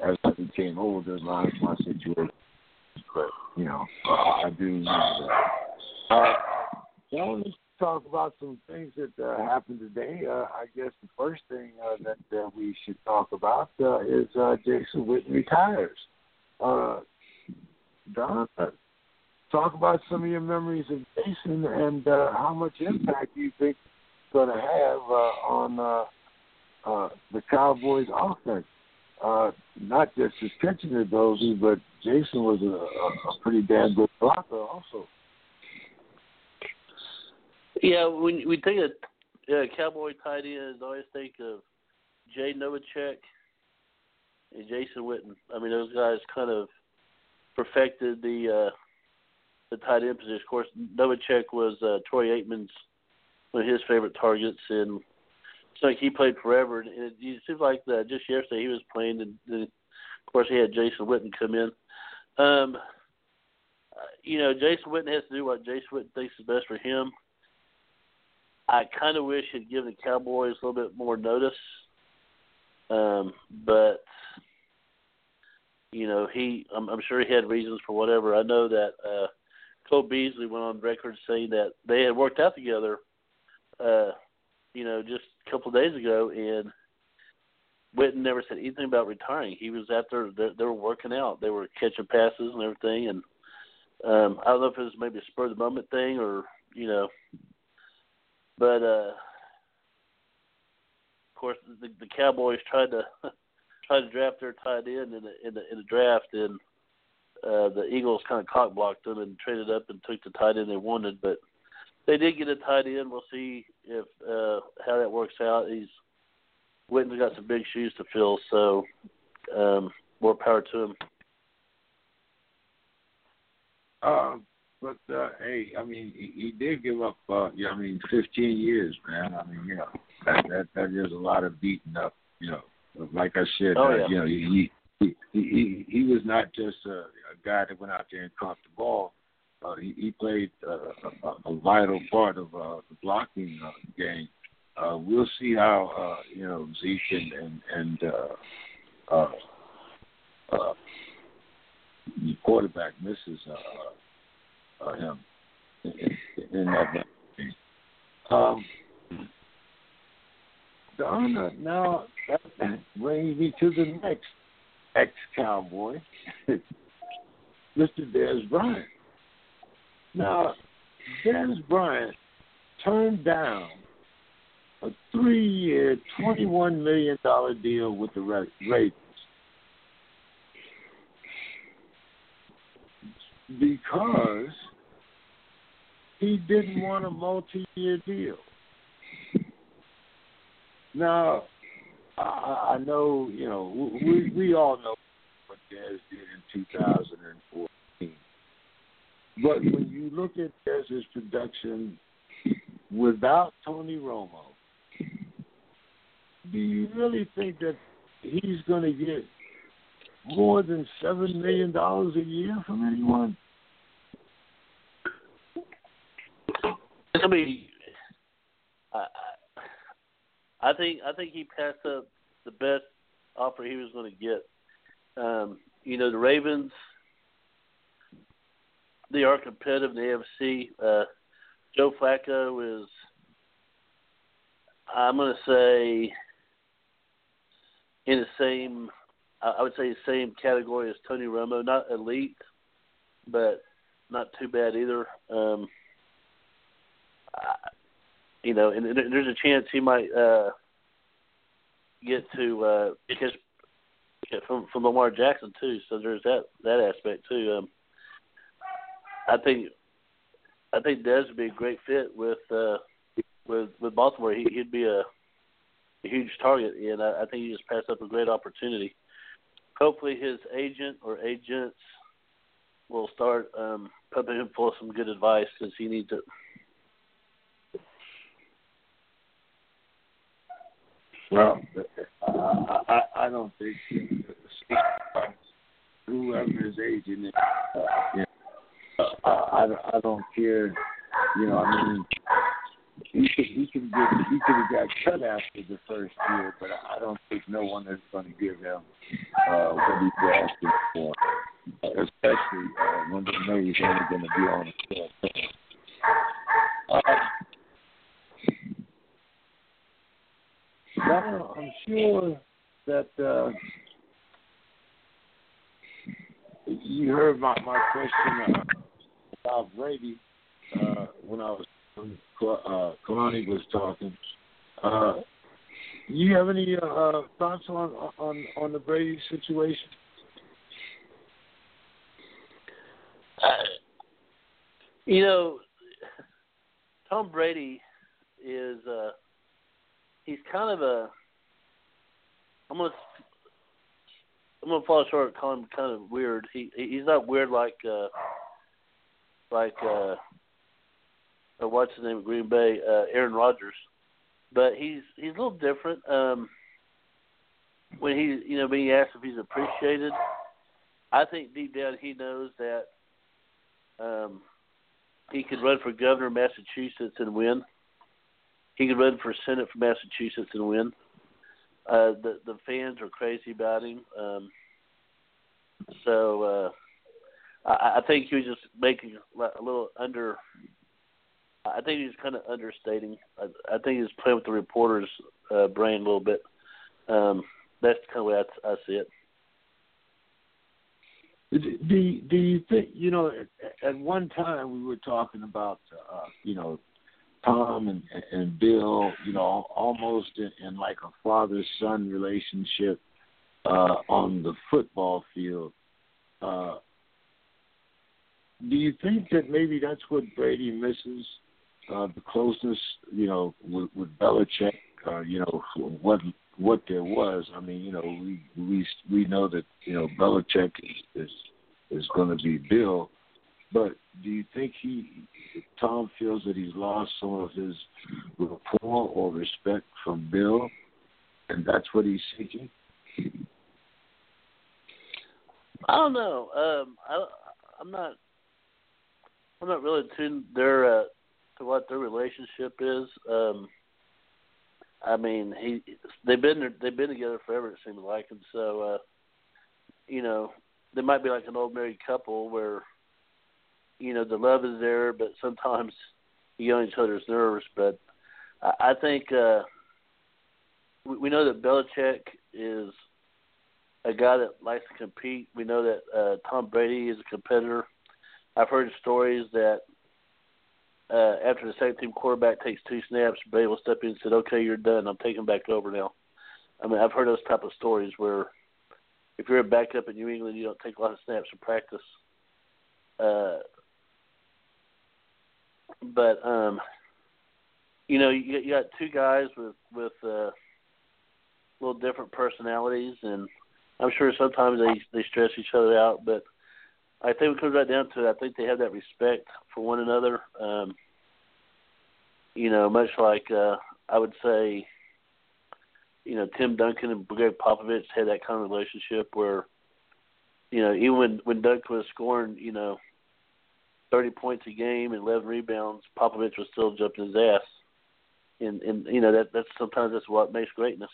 as I became older, learned my situation. But, you know, I do remember that. Uh, now let's talk about some things that uh, happened today. Uh, I guess the first thing uh, that uh, we should talk about uh, is uh, Jason Witten retires. Uh, Don, uh, talk about some of your memories of Jason and uh, how much impact you think it's going to have uh, on uh, uh, the Cowboys' offense. Uh, not just his catching ability, but Jason was a, a, a pretty damn good blocker also. Yeah, when we think of uh, Cowboy tight ends, I always think of Jay Novacek and Jason Witten. I mean, those guys kind of perfected the uh, the tight end position. Of course, Novacek was uh, Troy Aikman's one of his favorite targets, and it's like he played forever. And it, it seems like that just yesterday he was playing, and, and of course he had Jason Witten come in. Um, you know, Jason Witten has to do what Jason Witten thinks is best for him. I kind of wish he'd given the Cowboys a little bit more notice, um, but you know, he I'm, I'm sure he had reasons for whatever. I know that uh, Cole Beasley went on record saying that they had worked out together, uh, you know, just a couple of days ago, and Witten never said anything about retiring. He was out there; they, they were working out, they were catching passes and everything, and um, I don't know if it was maybe a spur of the moment thing or you know. But, uh, of course, the, the Cowboys tried to tried to draft their tight end in the, in the, in the draft, and uh, the Eagles kind of cock-blocked them and traded up and took the tight end they wanted. But they did get a tight end. We'll see if uh, how that works out. He's Witten's got some big shoes to fill, so um, more power to him. Um. But, uh, hey, I mean, he, he did give up, uh, yeah, I mean, fifteen years, man. I mean, you know, that, that, that is a lot of beating up, you know. Like I said, oh, uh, yeah. you know, he, he, he, he, he was not just a, a guy that went out there and caught the ball. Uh, he, he played uh, a, a vital part of uh, the blocking uh, game. Uh, we'll see how, uh, you know, Zeke and, and, and uh, uh, uh, the quarterback misses uh Uh, him in, in that game. Um, Donna, now that brings me to the next ex-Cowboy, Mister Dez Bryant. Now, Dez Bryant turned down a three-year, twenty-one million dollars deal with the Ravens because he didn't want a multi-year deal. Now, I, I know, you know, we we all know what Dez did in two thousand fourteen. But when you look at Dez's production without Tony Romo, do you really think that he's going to get more than seven million dollars a year from anyone? I mean, I, I think I think he passed up the best offer he was going to get. Um, you know, the Ravens, they are competitive in the A F C. Uh, Joe Flacco is, I'm going to say, in the same, I would say the same category as Tony Romo. Not elite, but not too bad either. Um, Uh, you know, and, and there's a chance he might uh, get to uh, catch from from Lamar Jackson too. So there's that that aspect too. Um, I think I think Dez would be a great fit with uh, with with Baltimore. He, he'd be a, a huge target, and I, I think he just passed up a great opportunity. Hopefully, his agent or agents will start um, pumping him full of some good advice because he needs it. Well, uh, I, I don't think whoever his agent is, uh, you know, I, I, I don't care. You know, I mean, he could he could get he could have got cut after the first year, but I don't think no one is going to give him uh, what he's asking for, especially uh, when they know he's only going to be on a short term. Uh, now I'm sure that uh, you heard my my question uh, about Brady uh, when I was. Uh, Kalani was talking. Uh, you have any uh, thoughts on, on on the Brady situation? Uh, you know, Tom Brady is uh, he's kind of a. I'm gonna I'm gonna fall short of calling him kind of weird. He he's not weird like uh, like. Uh, Or what's his name of Green Bay, uh, Aaron Rodgers, but he's he's a little different. Um, when he you know being asked if he's appreciated, I think deep down he knows that um, he could run for governor of Massachusetts and win. He could run for Senate for Massachusetts and win. Uh, the the fans are crazy about him, um, so uh, I, I think he was just making a little under. I think he's kind of understating. I, I think he's playing with the reporter's uh, brain a little bit. Um, that's kind of the way I, I see it. Do, do you think, you know, at, at one time we were talking about, uh, you know, Tom and, and Bill, you know, almost in, in like a father-son relationship uh, on the football field. Uh, do you think that maybe that's what Brady misses? Uh, the closeness, you know, with, with Belichick, uh, you know, what what there was. I mean, you know, we we we know that you know Belichick is is, is going to be Bill, but do you think he Tom feels that he's lost some of his rapport or respect from Bill, and that's what he's seeking? I don't know. Um, I I'm not I'm not really tuned their. Uh, to what their relationship is. Um, I mean, he they've been they've been together forever. It seems like, and so uh, you know, they might be like an old married couple where you know the love is there, but sometimes you get on each other's nerves. But I, I think uh, we, we know that Belichick is a guy that likes to compete. We know that uh, Tom Brady is a competitor. I've heard stories that. Uh, after the second team quarterback takes two snaps, Brady will step in and said, "Okay, you're done. I'm taking back over now." I mean, I've heard those type of stories where if you're a backup in New England, you don't take a lot of snaps in practice. Uh, but um, you know, you, you got two guys with with uh, little different personalities, and I'm sure sometimes they they stress each other out, but. I think when it comes right down to it, I think they have that respect for one another. Um, you know, much like uh, I would say, you know, Tim Duncan and Greg Popovich had that kind of relationship where, you know, even when, when Duncan was scoring, you know, thirty points a game and eleven rebounds, Popovich was still jumping his ass. And, and you know, that that's sometimes that's what makes greatness.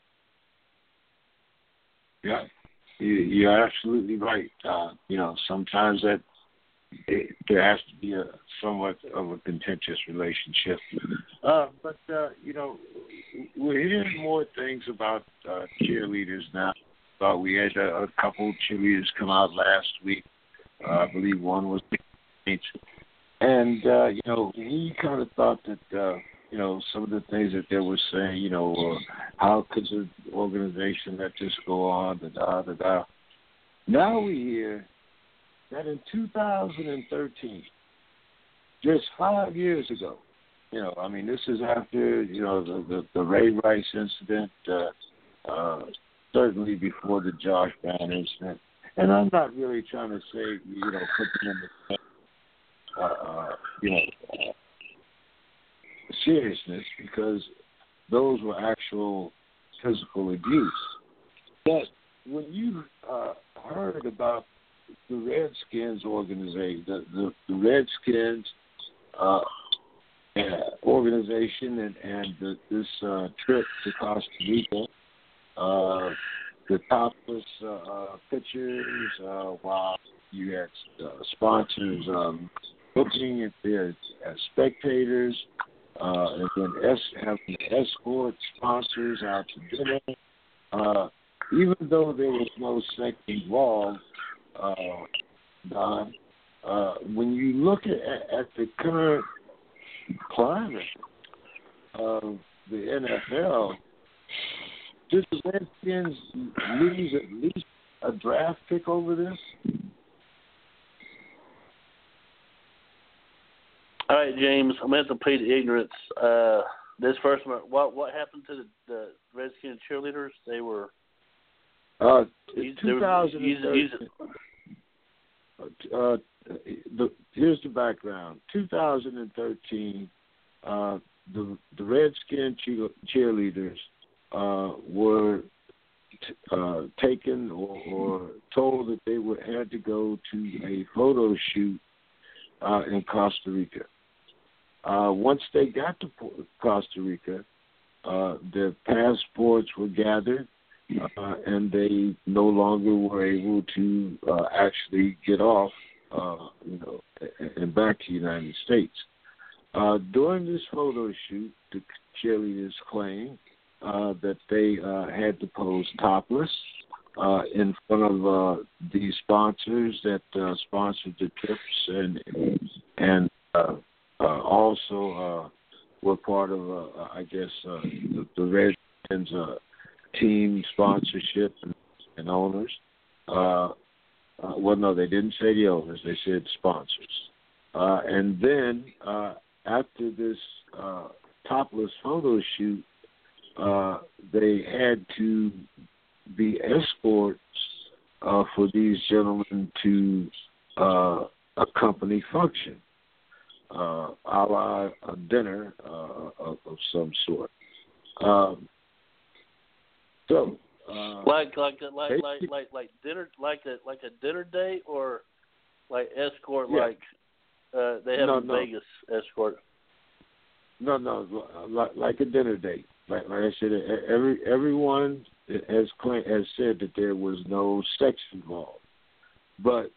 Yeah. You're absolutely right. Uh, you know, sometimes that it, there has to be a somewhat of a contentious relationship. Uh, but uh, you know, we're hearing more things about uh, cheerleaders now. Thought we had a, a couple cheerleaders come out last week. Uh, I believe one was the Saints, and uh, you know, we kind of thought that. Uh, You know, some of the things that they were saying, you know, uh, how could the organization let this go on, da, da, da, da. Now we hear that in two thousand thirteen, just five years ago, you know, I mean, this is after, you know, the, the, the Ray Rice incident, uh, uh, certainly before the Josh Brown incident. And I'm not really trying to say, you know, put them in the, uh, uh, you know, uh, seriousness, because those were actual physical abuse. But when you uh, heard about the Redskins organization, the, the, the Redskins uh, uh, organization and, and the, this uh, trip to Costa Rica. Uh, the topless uh, uh, pictures, uh, while you had uh, sponsors um, looking at their uh, spectators, uh, and then es- having escort sponsors out to dinner. Uh, even though there was no sex involved, uh, Don, uh, when you look at, at the current climate of the N F L, did the Redskins lose at least a draft pick over this? All right, James, I'm going to have to plead ignorance. Uh, this first one, what what happened to the, the Redskins cheerleaders? They were uh, he's, two thousand thirteen. Uh, the, here's the background. two thousand thirteen, uh, the the Redskin cheer, cheerleaders uh, were t- uh, taken or, or told that they would had to go to a photo shoot uh, in Costa Rica. Uh, once they got to Costa Rica, uh, their passports were gathered, uh, and they no longer were able to uh, actually get off, uh, you know, and back to the United States. Uh, during this photo shoot, the cheerleaders claimed uh, that they uh, had to pose topless uh, in front of uh, the sponsors that uh, sponsored the trips, and and uh, uh, also uh, were part of, uh, I guess, uh, the, the Redskins uh, team sponsorship and, and owners. Uh, uh, well, no, they didn't say the owners; they said sponsors. Uh, and then uh, after this uh, topless photo shoot, uh, they had to be escorts uh, for these gentlemen to uh, a company function, uh, a la a dinner uh, of, of some sort. Um, so, uh, like like like like like like dinner like a like a dinner date, or like escort, yeah. like uh, they have no, in no. Vegas escort. No, no, like, like a dinner date. Like, like I said, every everyone has claim, has said that there was no sex involved, but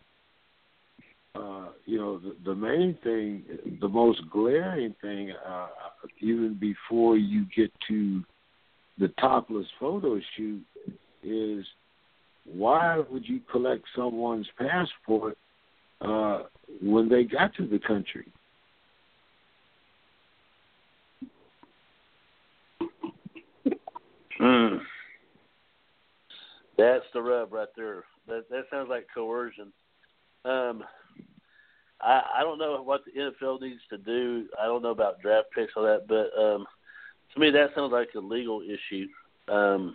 uh, you know, the, the main thing, the most glaring thing, uh, even before you get to the topless photo shoot, is why would you collect someone's passport uh, when they got to the country? Mm. That's the rub right there. That that sounds like coercion. Um, I I don't know what the N F L needs to do. I don't know about draft picks or that, but um, to me that sounds like a legal issue. Um,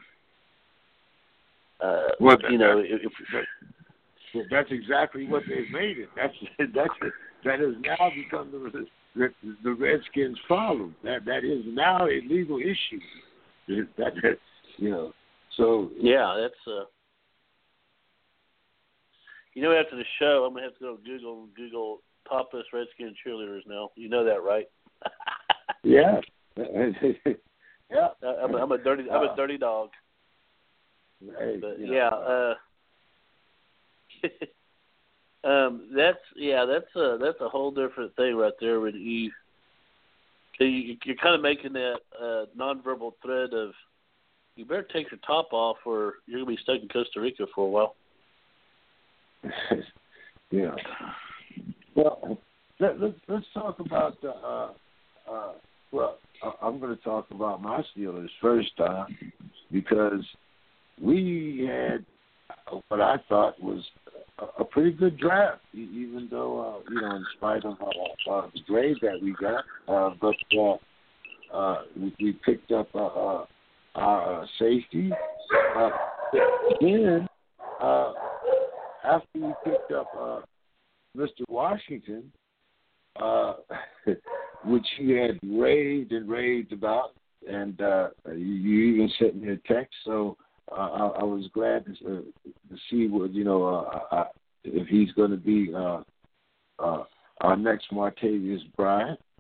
uh, well, you know, if, if, that's exactly what they've made it. That's that's that has now become the the, the Redskins' problem. That that is now a legal issue. That, that you know, so yeah, that's uh. You know, after the show, I'm gonna have to go Google Google topless Redskin cheerleaders now. You know that, right? yeah, yeah. I'm a, I'm a dirty I'm a dirty dog. Hey, but you know, yeah, uh, um, that's yeah, that's a that's a whole different thing right there. When you, you you're kind of making that uh, nonverbal thread of you better take your top off, or you're gonna be stuck in Costa Rica for a while. yeah. Well, let, let's let's talk about the. Uh, uh, well, I'm going to talk about my Steelers first, uh, because we had what I thought was a, a pretty good draft, even though uh, you know, in spite of uh, uh, the grade that we got, uh, but uh, uh, we, we picked up uh, uh, our uh, safety. Uh, then. Uh, After we picked up uh, Mister Washington, uh, which he had raved and raved about, and uh, you even sent me a text, so uh, I, I was glad to, uh, to see what you know uh, I, if he's going to be uh, uh, our next Martavius Bryant.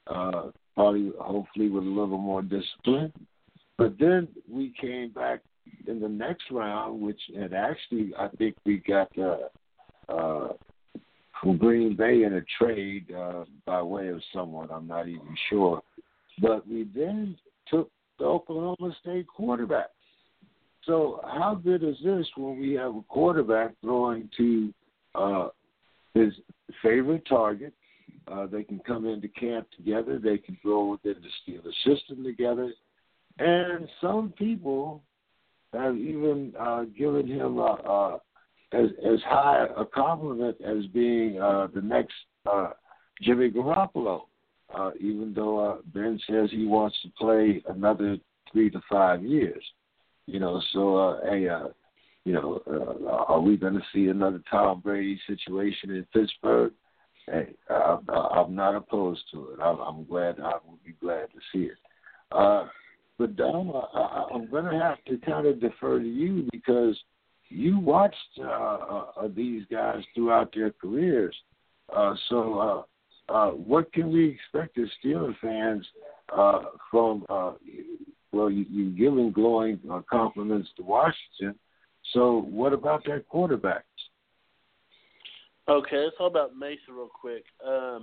uh, probably, hopefully, with a little more discipline. But then we came back in the next round, which had actually, I think we got uh, uh, from Green Bay in a trade uh, by way of someone, I'm not even sure. But we then took the Oklahoma State quarterback. So how good is this when we have a quarterback throwing to uh, his favorite target? Uh, they can come into camp together. They can go within the Steelers system together. And some people have even uh, given him uh, uh, as, as high a compliment as being uh, the next uh, Jimmy Garoppolo, uh, even though uh, Ben says he wants to play another three to five years. You know, so, uh, hey, uh, you know, uh, are we going to see another Tom Brady situation in Pittsburgh? Hey, uh, I'm not opposed to it. I'm, I'm glad. I would be glad to see it. Uh, but Dom, I, I'm going to have to kind of defer to you because you watched uh, uh, these guys throughout their careers. Uh, so, uh, uh, what can we expect as Steelers fans uh, from? Uh, well, you, you're giving glowing uh, compliments to Washington. So, what about that quarterback? Okay, let's talk about Mason real quick. Um,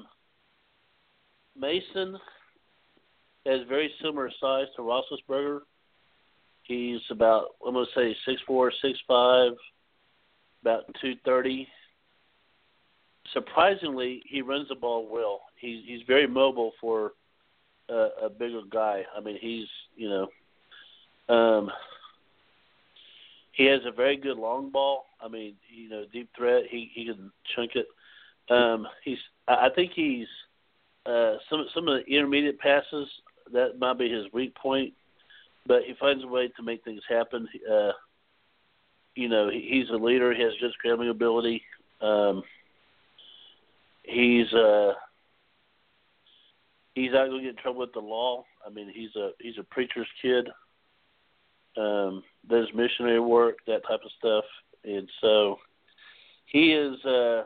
Mason has very similar size to Roethlisberger. He's about, I'm going to say, six four, six five, about two thirty. Surprisingly, he runs the ball well. He's he's very mobile for a, a bigger guy. I mean, he's, you know, um, he has a very good long ball. I mean, you know, deep threat. He he can chunk it. Um, he's. I think he's uh, some some of the intermediate passes that might be his weak point, but he finds a way to make things happen. Uh, you know, he, he's a leader. He has good scrambling ability. Um, he's uh, he's not going to get in trouble with the law. I mean, he's a he's a preacher's kid. Um, does missionary work, that type of stuff, and so he is. Uh,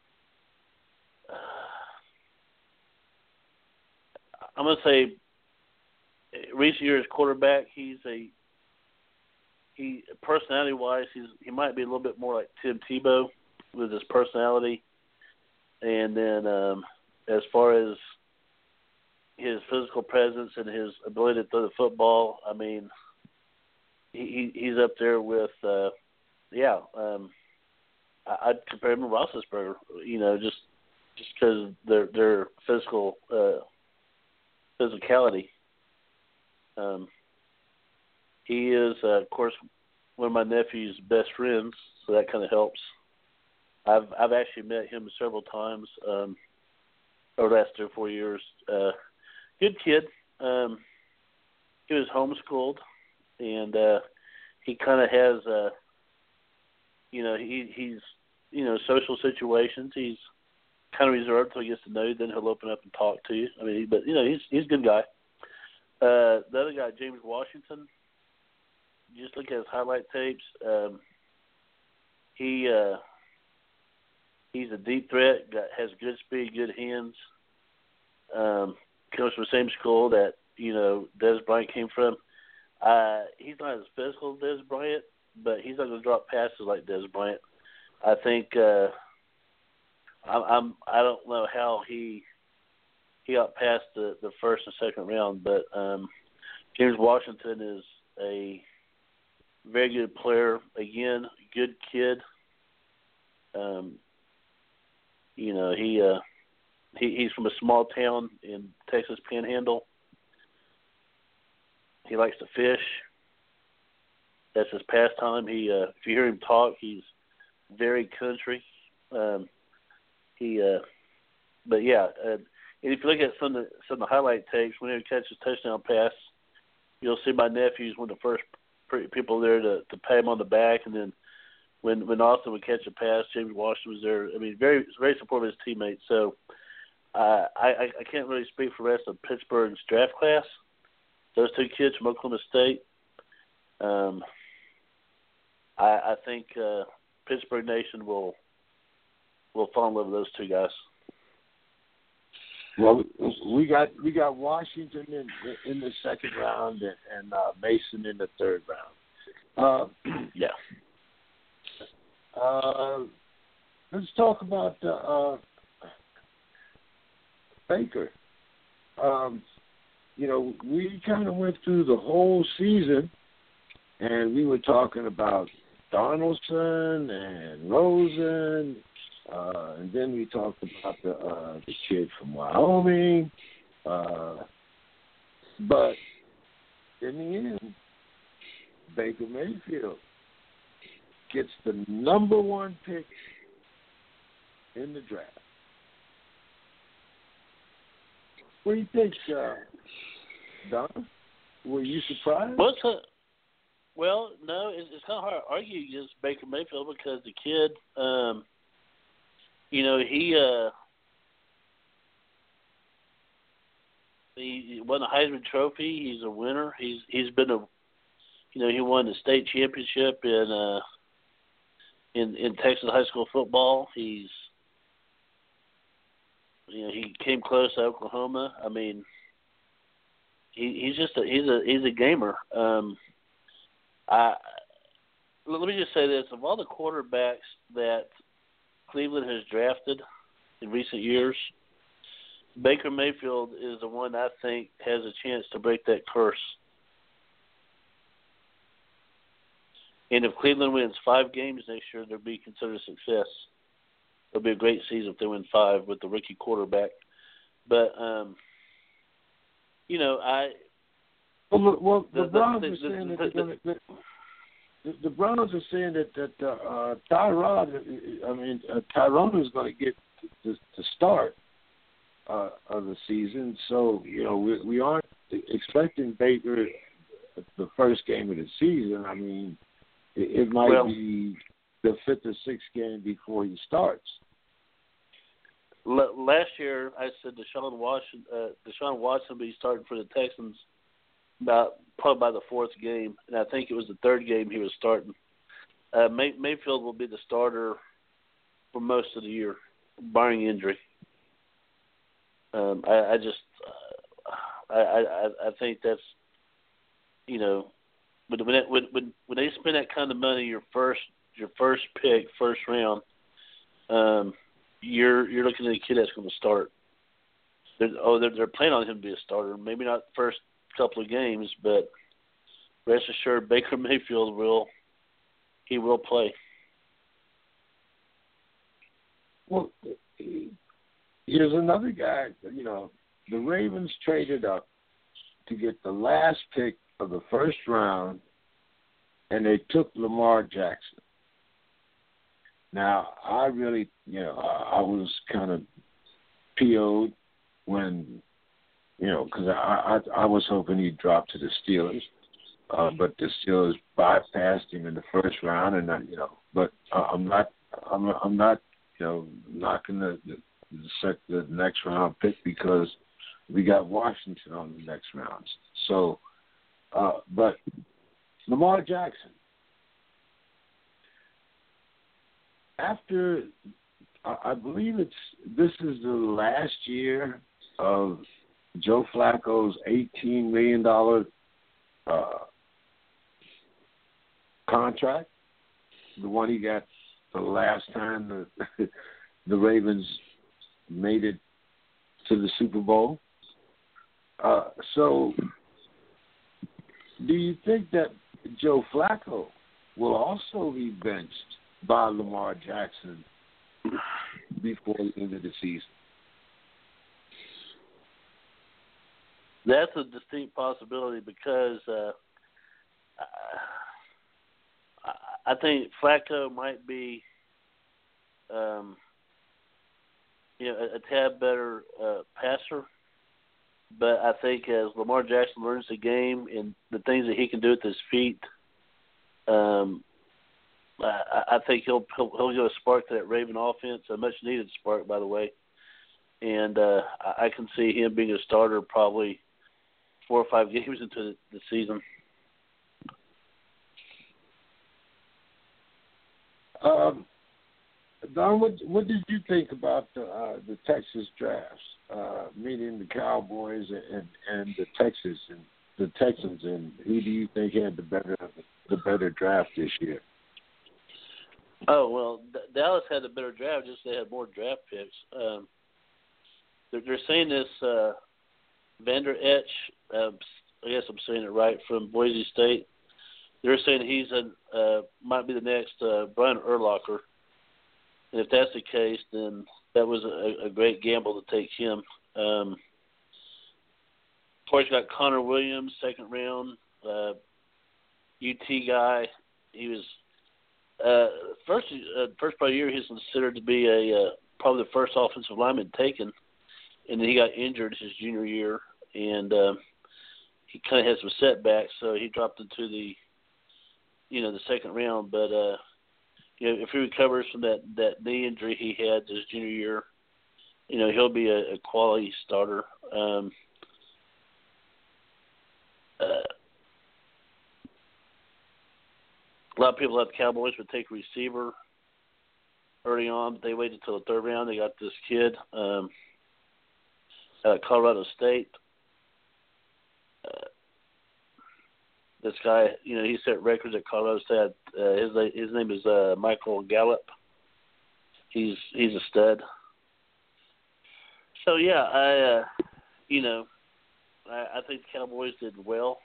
I'm gonna say, recent years quarterback. He's a he personality wise. He's he might be a little bit more like Tim Tebow with his personality, and then um, as far as his physical presence and his ability to throw the football, I mean. He he's up there with, uh, yeah. Um, I, I'd compare him to Roethlisberger, you know, just just because their their physical uh, physicality. Um, he is, uh, of course, one of my nephew's best friends, so that kind of helps. I've I've actually met him several times um, over the last three or four years. Uh, good kid. Um, he was homeschooled. And uh, he kind of has, uh, you know, he he's, you know, social situations. He's kind of reserved until he gets to know you. Then he'll open up and talk to you. I mean, but, you know, he's he's a good guy. Uh, the other guy, James Washington, you just look at his highlight tapes. Um, he uh, he's a deep threat, got, has good speed, good hands. Um, comes from the same school that, you know, Des Bryant came from. Uh, he's not as physical as Des Bryant, but he's not going to drop passes like Des Bryant. I think uh, I'm, I'm. I don't know how he he got past the, the first and second round, but um, James Washington is a very good player. Again, good kid. Um, you know, he uh, he he's from a small town in Texas Panhandle. He likes to fish. That's his pastime. He, uh, if you hear him talk, he's very country. Um, he, uh, but yeah, uh, and if you look at some of the some of the highlight tapes, whenever he catches a touchdown pass, you'll see my nephew's one of the first people there to, to pat him on the back, and then when when Austin would catch a pass, James Washington was there. I mean, very very supportive of his teammates. So uh, I I can't really speak for the rest of Pittsburgh's draft class. Those two kids from Oklahoma State, um, I, I think uh, Pittsburgh Nation will will fall in love with those two guys. Well, we got we got Washington in in the second round and, and uh, Mason in the third round. Uh, yeah. Uh, let's talk about uh, uh, Baker. Um, you know, we kind of went through the whole season, and we were talking about Donaldson and Rosen, uh, and then we talked about the uh, the kid from Wyoming. Uh, but in the end, Baker Mayfield gets the number one pick in the draft. What do you think, uh, Don? Were you surprised? What's a, well, no, it's, it's kind of hard to argue against Baker Mayfield because the kid, um, you know, he uh, he won a Heisman Trophy. He's a winner. He's he's been a, you know, he won the state championship in uh, in in Texas high school football. He's You know, he came close to Oklahoma. I mean, he, he's just a, he's a he's a gamer. Um, I let me just say this: of all the quarterbacks that Cleveland has drafted in recent years, Baker Mayfield is the one I think has a chance to break that curse. And if Cleveland wins five games next year, they'll be considered a success. It'll be a great season if they win five with the rookie quarterback. But, um, you know, I well, well the, the, Browns the, are the, saying the, that, the, the, the, the Browns are saying that that uh, Tyrod, I mean, uh, Tyrone is going to get the, the start uh, of the season. So you know, we, we aren't expecting Baker the first game of the season. I mean, it, it might well, be the fifth or sixth game before he starts. Last year, I said Deshaun Watson, uh, Deshaun Watson will be starting for the Texans about probably by the fourth game, and I think it was the third game he was starting. Uh, May, Mayfield will be the starter for most of the year, barring injury. Um, I, I just, uh, I, I, I think that's, you know, when when when when they spend that kind of money, your first your first pick, first round. Um, You're you're looking at a kid that's going to start. They're, oh, they're, they're planning on him to be a starter. Maybe not the first couple of games, but rest assured, Baker Mayfield will he will play. Well, here's another guy. You know, the Ravens traded up to get the last pick of the first round, and they took Lamar Jackson. Now, I really, you know, I was kind of P O'd when, you know, because I, I I was hoping he'd drop to the Steelers, uh, but the Steelers bypassed him in the first round, and I, you know, but uh, I'm not, I'm I'm not, you know, knocking the the, the, sec, the next round pick because we got Washington on the next rounds. So, uh, but Lamar Jackson. After, I believe it's this is the last year of Joe Flacco's eighteen million dollars uh, contract, the one he got the last time the the Ravens made it to the Super Bowl. Uh, so, do you think that Joe Flacco will also be benched by Lamar Jackson before the end of the season? That's a distinct possibility because uh, I, I think Flacco might be, um, you know, a, a tad better uh, passer. But I think as Lamar Jackson learns the game and the things that he can do with his feet, um, I, I think he'll, he'll he'll give a spark to that Raven offense, a much needed spark, by the way. And uh, I, I can see him being a starter probably four or five games into the, the season. Um, Don, what what did you think about the uh, the Texas drafts? Uh, meaning the Cowboys and and the Texas and the Texans, and who do you think had the better the better draft this year? Oh well, D- Dallas had a better draft, just they had more draft picks. Um, they're, they're saying this uh, Vander Esch, uh, I guess I'm saying it right, from Boise State. They're saying he's a uh, might be the next uh, Brian Urlacher. And if that's the case, then that was a, a great gamble to take him. Um, of course, you got Connor Williams, second round, uh, U T guy. He was uh, first uh, first part of the year. He was considered to be a uh, probably the first offensive lineman taken, and then he got injured his junior year, and uh, he kind of had some setbacks, so he dropped into the you know the second round, but. Uh, You know, if he recovers from that, that knee injury he had his junior year, you know, he'll be a, a quality starter. Um, uh, a lot of people thought the Cowboys would take a receiver early on, but they waited until the third round. They got this kid um, out of Colorado State. Uh, This guy, you know, he set records at Colorado State. Uh, his his name is uh, Michael Gallup. He's he's a stud. So yeah, I uh, you know, I, I think the Cowboys did well.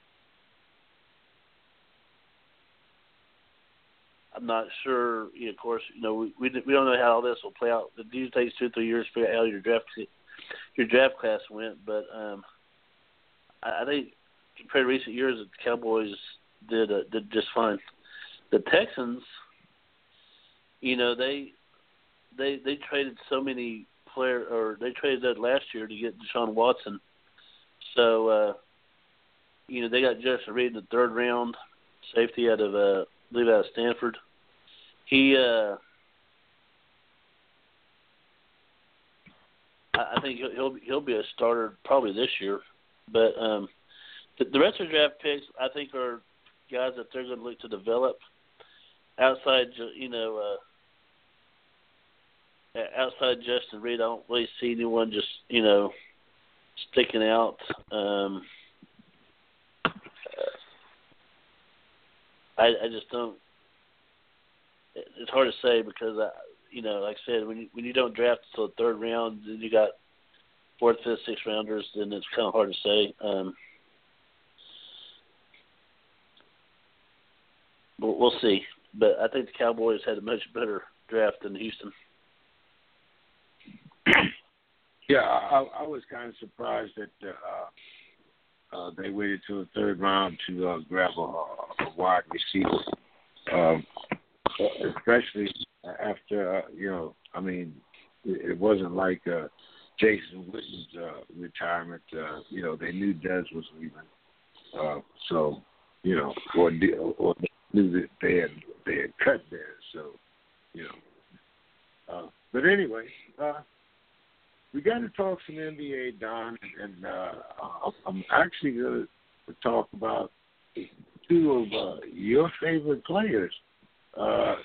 I'm not sure. You know, of course, you know, we we we don't know how all this will play out. It usually takes two or three years to figure out how your draft your draft class went, but um, I, I think. Compared to recent years, the Cowboys did uh, did just fine. The Texans, you know, they they they traded so many player, or they traded that last year to get Deshaun Watson. So, uh, you know, they got Justin Reed in the third round, safety out of uh, I believe out of Stanford. He, uh, I, I think he'll, he'll he'll be a starter probably this year, but. Um, The, the rest of the draft picks, I think, are guys that they're going to look to develop outside, you know, uh, outside Justin Reed. I don't really see anyone just, you know, sticking out. Um, uh, I, I just don't. It's hard to say because, I, you know, like I said, when you, when you don't draft until the third round, then you got fourth, fifth, sixth rounders, then it's kind of hard to say. Um, We'll see, but I think the Cowboys had a much better draft than Houston. Yeah, I, I was kind of surprised that uh, uh, they waited till the third round to uh, grab a, a wide receiver, um, especially after uh, you know. I mean, it, it wasn't like uh, Jason Witten's uh, retirement. Uh, you know, they knew Dez was leaving, uh, so you know, or or. knew that they had they had cut there, so you know. Uh, but anyway, uh, we got to talk some N B A, Don, and uh, I'm actually going to talk about two of uh, your favorite players. Uh,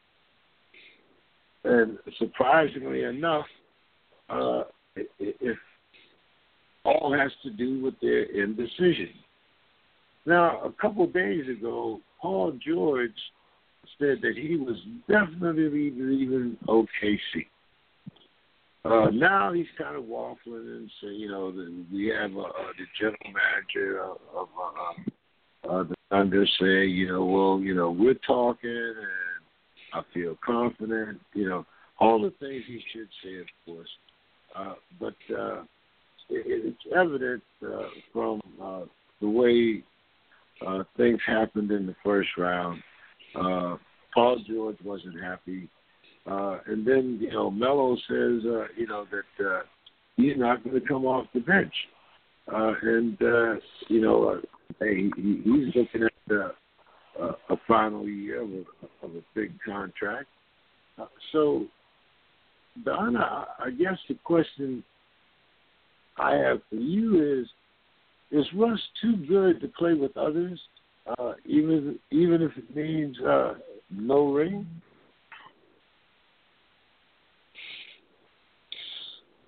and surprisingly enough, uh, it, it all has to do with their indecision. Now, a couple of days ago, Paul George said that he was definitely leaving O K C. Uh, now he's kind of waffling and saying, you know, the, we have uh, uh, the general manager of, of uh, uh, the Thunder saying, you know, well, you know, we're talking and I feel confident, you know, all the things he should say, of course. Uh, but uh, it, it's evident uh, from uh, the way Uh, things happened in the first round. Uh, Paul George wasn't happy. Uh, and then, you know, Melo says, uh, you know, that uh, he's not going to come off the bench. Uh, and, uh, you know, uh, hey, he, he's looking at uh, uh, a final year of a, of a big contract. Uh, so, Donna, I guess the question I have for you is, is Russ too good to play with others, uh, even even if it means uh, no ring?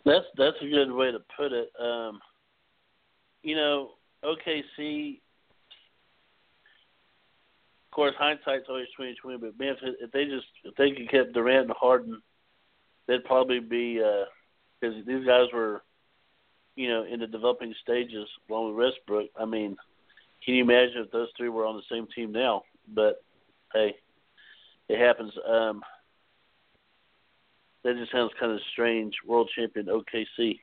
That's that's a good way to put it. Um, you know, O K C. Of course, hindsight's always twenty twenty. But man, if, if they just if they could keep Durant and Harden, they'd probably be because uh, these guys were, you know, in the developing stages along with Westbrook. I mean, can you imagine if those three were on the same team now? But hey, it happens. Um, that just sounds kind of strange. World champion O K C.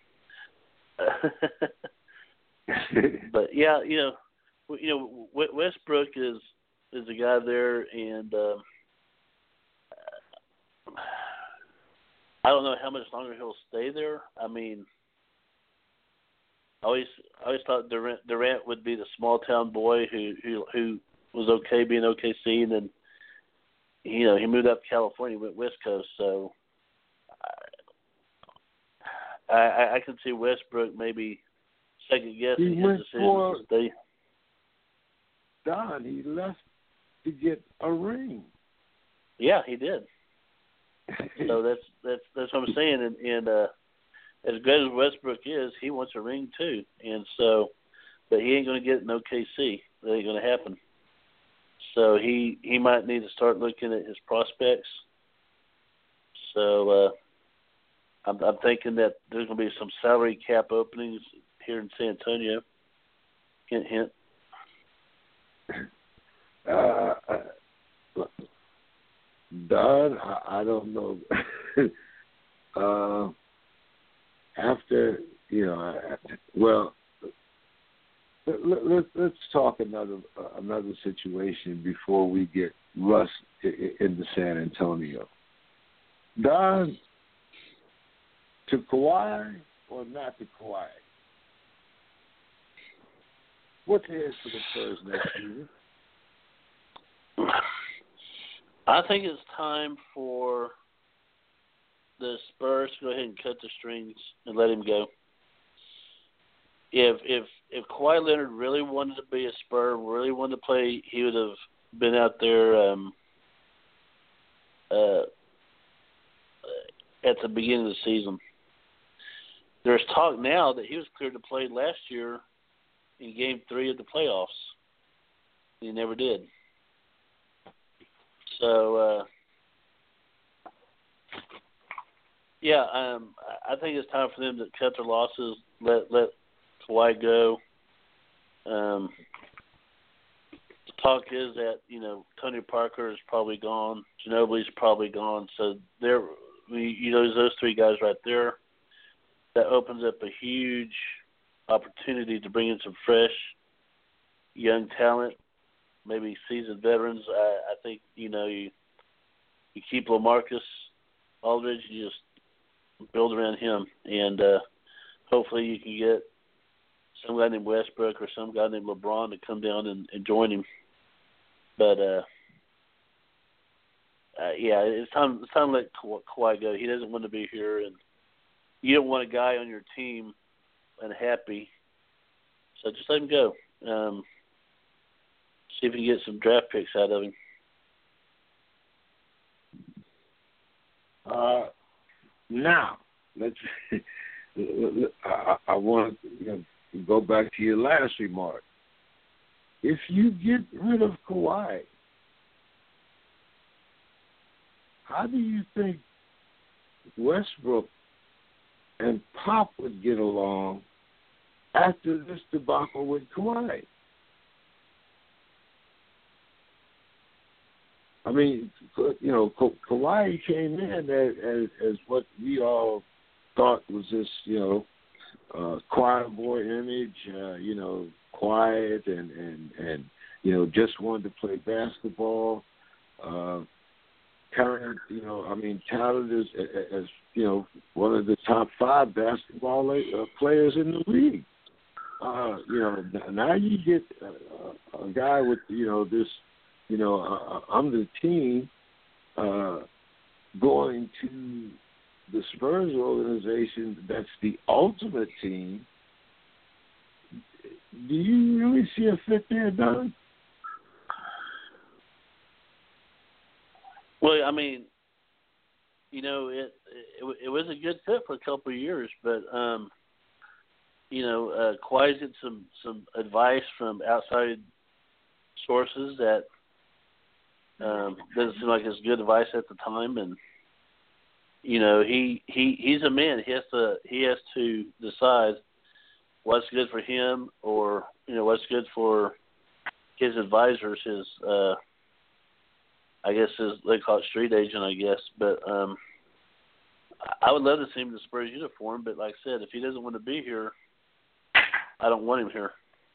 But yeah, you know, you know, Westbrook is is a guy there, and um, I don't know how much longer he'll stay there. I mean, I always I always thought Durant, Durant would be the small town boy who who who was okay being O K C, and then you know he moved up to California, went West Coast, so I I, I can see Westbrook maybe second guessing his decision to stay. Don, he left to get a ring. Yeah, he did. So that's that's that's what I'm saying, and, and uh, as good as Westbrook is, he wants a ring too, and so, but he ain't going to get it in O K C. That ain't going to happen. So he he might need to start looking at his prospects. So uh, I'm, I'm thinking that there's going to be some salary cap openings here in San Antonio. Hint, hint. Uh, Don, I, I don't know. uh, after you know, well, let, let, let's let's talk another uh, another situation before we get Russ into San Antonio. Don, to Kawhi or not to Kawhi? What's ahead for the Spurs next season? I think it's time for the Spurs to go ahead and cut the strings and let him go. If if if Kawhi Leonard really wanted to be a Spur, really wanted to play, he would have been out there um, uh, at the beginning of the season. There's talk now that he was cleared to play last year in Game Three of the playoffs. He never did. So, uh, yeah, um, I think it's time for them to cut their losses, let let Kawhi go. Um, the talk is that, you know, Tony Parker is probably gone. Ginobili's probably gone. So, there, you know, those three guys right there, that opens up a huge opportunity to bring in some fresh, young talent. Maybe seasoned veterans. I, I think, you know, you you keep LaMarcus Aldridge, you just build around him, and uh, hopefully you can get some guy named Westbrook or some guy named LeBron to come down and, and join him. But uh, uh, yeah, it's time it's time to let Ka- Kawhi go. He doesn't want to be here, and you don't want a guy on your team unhappy. So just let him go. Um, See if you can get some draft picks out of him. Uh, now, let's. I, I want to you know, go back to your last remark. If you get rid of Kawhi, how do you think Westbrook and Pop would get along after this debacle with Kawhi? I mean, you know, Ka- Kawhi came in as, as as what we all thought was this, you know, uh, choir boy image, uh, you know, quiet and, and, and, you know, just wanted to play basketball. Uh, current, you know, I mean, touted as, as, you know, one of the top five basketball uh, players in the league. Uh, you know, now you get a, a guy with, you know, this, you know, uh, I'm the team uh, going to the Spurs organization that's the ultimate team. Do you really see a fit there, Don? Well, I mean, you know, it, it it was a good fit for a couple of years, but um, you know, uh, Kawhi's get some some advice from outside sources that um, doesn't seem like it's good advice at the time, and you know, he, he he's a man. He has to he has to decide what's good for him, or you know, what's good for his advisors, his uh, I guess his, they call it street agent, I guess. But um, I would love to see him in the Spurs uniform. But like I said, if he doesn't want to be here, I don't want him here.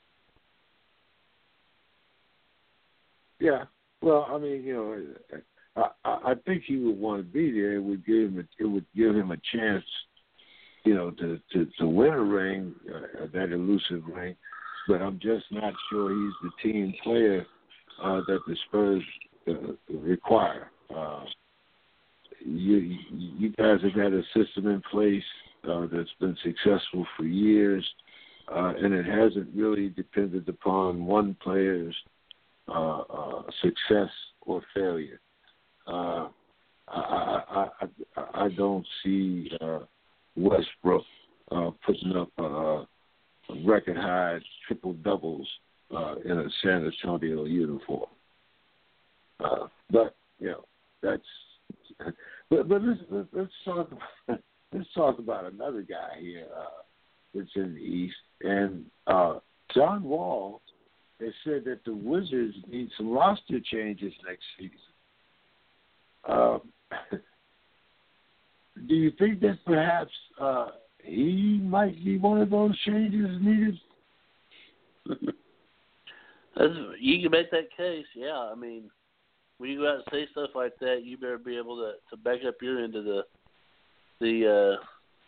Yeah. Well, I mean, you know, I, I think he would want to be there. It would give him a, it would give him a chance, you know, to, to, to win a ring, uh, that elusive ring. But I'm just not sure he's the team player uh, that the Spurs uh, require. Uh, you you guys have had a system in place uh, that's been successful for years, uh, and it hasn't really depended upon one player's uh, uh, success or failure. Uh, I, I, I, I don't see uh, Westbrook uh, putting up uh, record high triple doubles uh, in a San Antonio uniform. Uh, but you know that's. But but let's let's talk about, let's talk about another guy here uh, that's in the East, and uh, John Wall has said that the Wizards need some roster changes next season. Uh, do you think that perhaps uh, he might be one of those changes needed? That's, you can make that case, yeah. I mean, when you go out and say stuff like that, you better be able to, to back up your end of the the uh,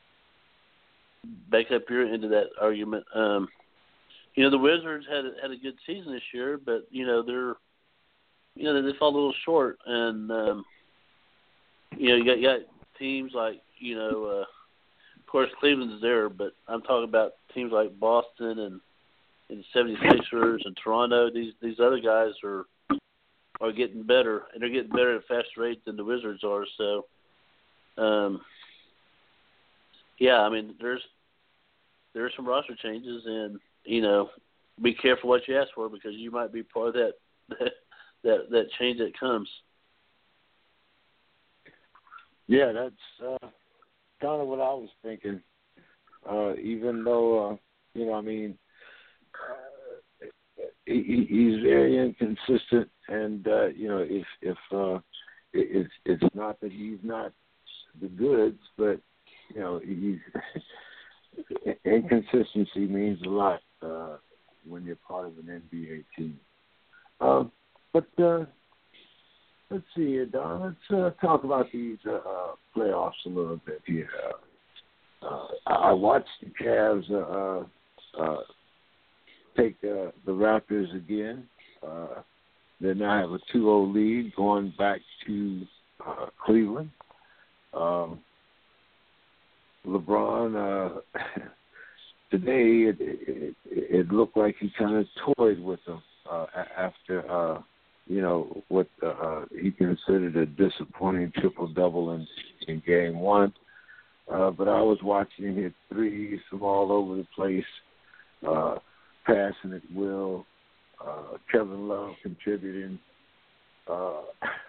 back up your end of that argument. Um, you know, the Wizards had had a good season this year, but you know they're you know they fall a little short, and um, you know you got you got teams like you know uh, of course Cleveland's there, but I'm talking about teams like Boston and and seventy-sixers and Toronto. These these other guys are. are getting better, and they're getting better at a faster rate than the Wizards are. So, um, yeah, I mean, there's there's some roster changes, and you know, be careful what you ask for because you might be part of that that that, that change that comes. Yeah, that's uh, kind of what I was thinking. Uh, even though, uh, you know, I mean. Uh, He, he's very inconsistent, and uh, you know, if if uh, it, it's it's not that he's not the goods, but you know, he's inconsistency means a lot uh, when you're part of an N B A team. Um, but uh, let's see here, Don. Let's uh, talk about these uh, uh, playoffs a little bit here. Uh, I watched the Cavs. Uh, uh, take uh, the Raptors again. Uh, they now have a two oh lead going back to uh, Cleveland. Um, LeBron, uh, today it, it, it looked like he kind of toyed with them uh, after, uh, you know, what uh, he considered a disappointing triple-double in, in game one. Uh, but I was watching him hit threes from all over the place. Uh, Passing at will, uh, Kevin Love contributing. Uh,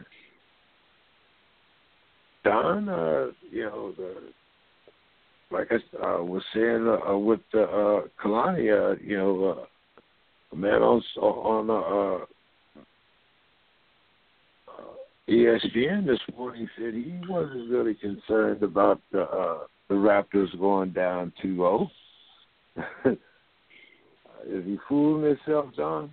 Don, uh, you know, the, like I uh, was saying uh, with uh, uh, Kalani, uh, you know, uh, a man on on uh, uh, E S P N this morning said he wasn't really concerned about the, uh, the Raptors going down two oh. Is he fooling himself, John?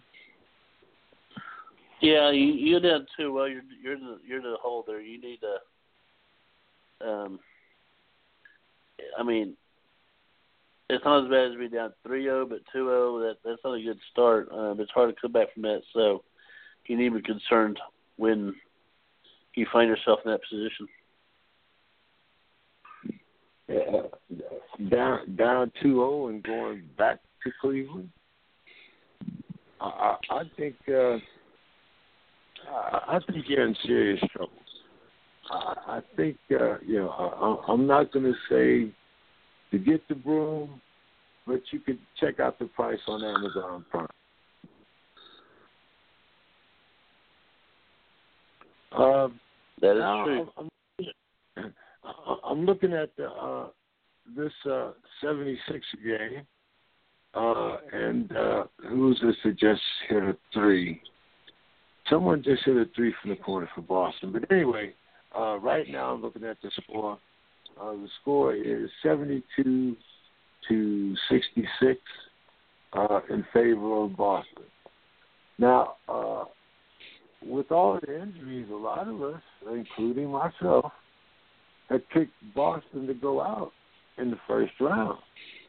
Yeah, you you did too. Well, you're you're the you're the holder. You need to. Um, I mean, it's not as bad as being down three oh, but two oh. That that's not a good start. Um, it's hard to come back from that. So you need to be concerned when you find yourself in that position. Yeah, down down two oh and going back to Cleveland. I, I think uh, I think you're in serious trouble. I, I think uh, you know I, I'm not going to say to get the broom, but you could check out the price on Amazon Prime. Um, That is now true. I'm, I'm, I'm looking at the, uh, this uh, seventy-six game, uh, and uh, who's this that just hit a three? Someone just hit a three from the corner for Boston. But anyway, uh, right now I'm looking at the score. Uh, the score is seventy-two to sixty-six uh, in favor of Boston. Now, uh, with all the injuries, a lot of us, including myself, had picked Boston to go out in the first round.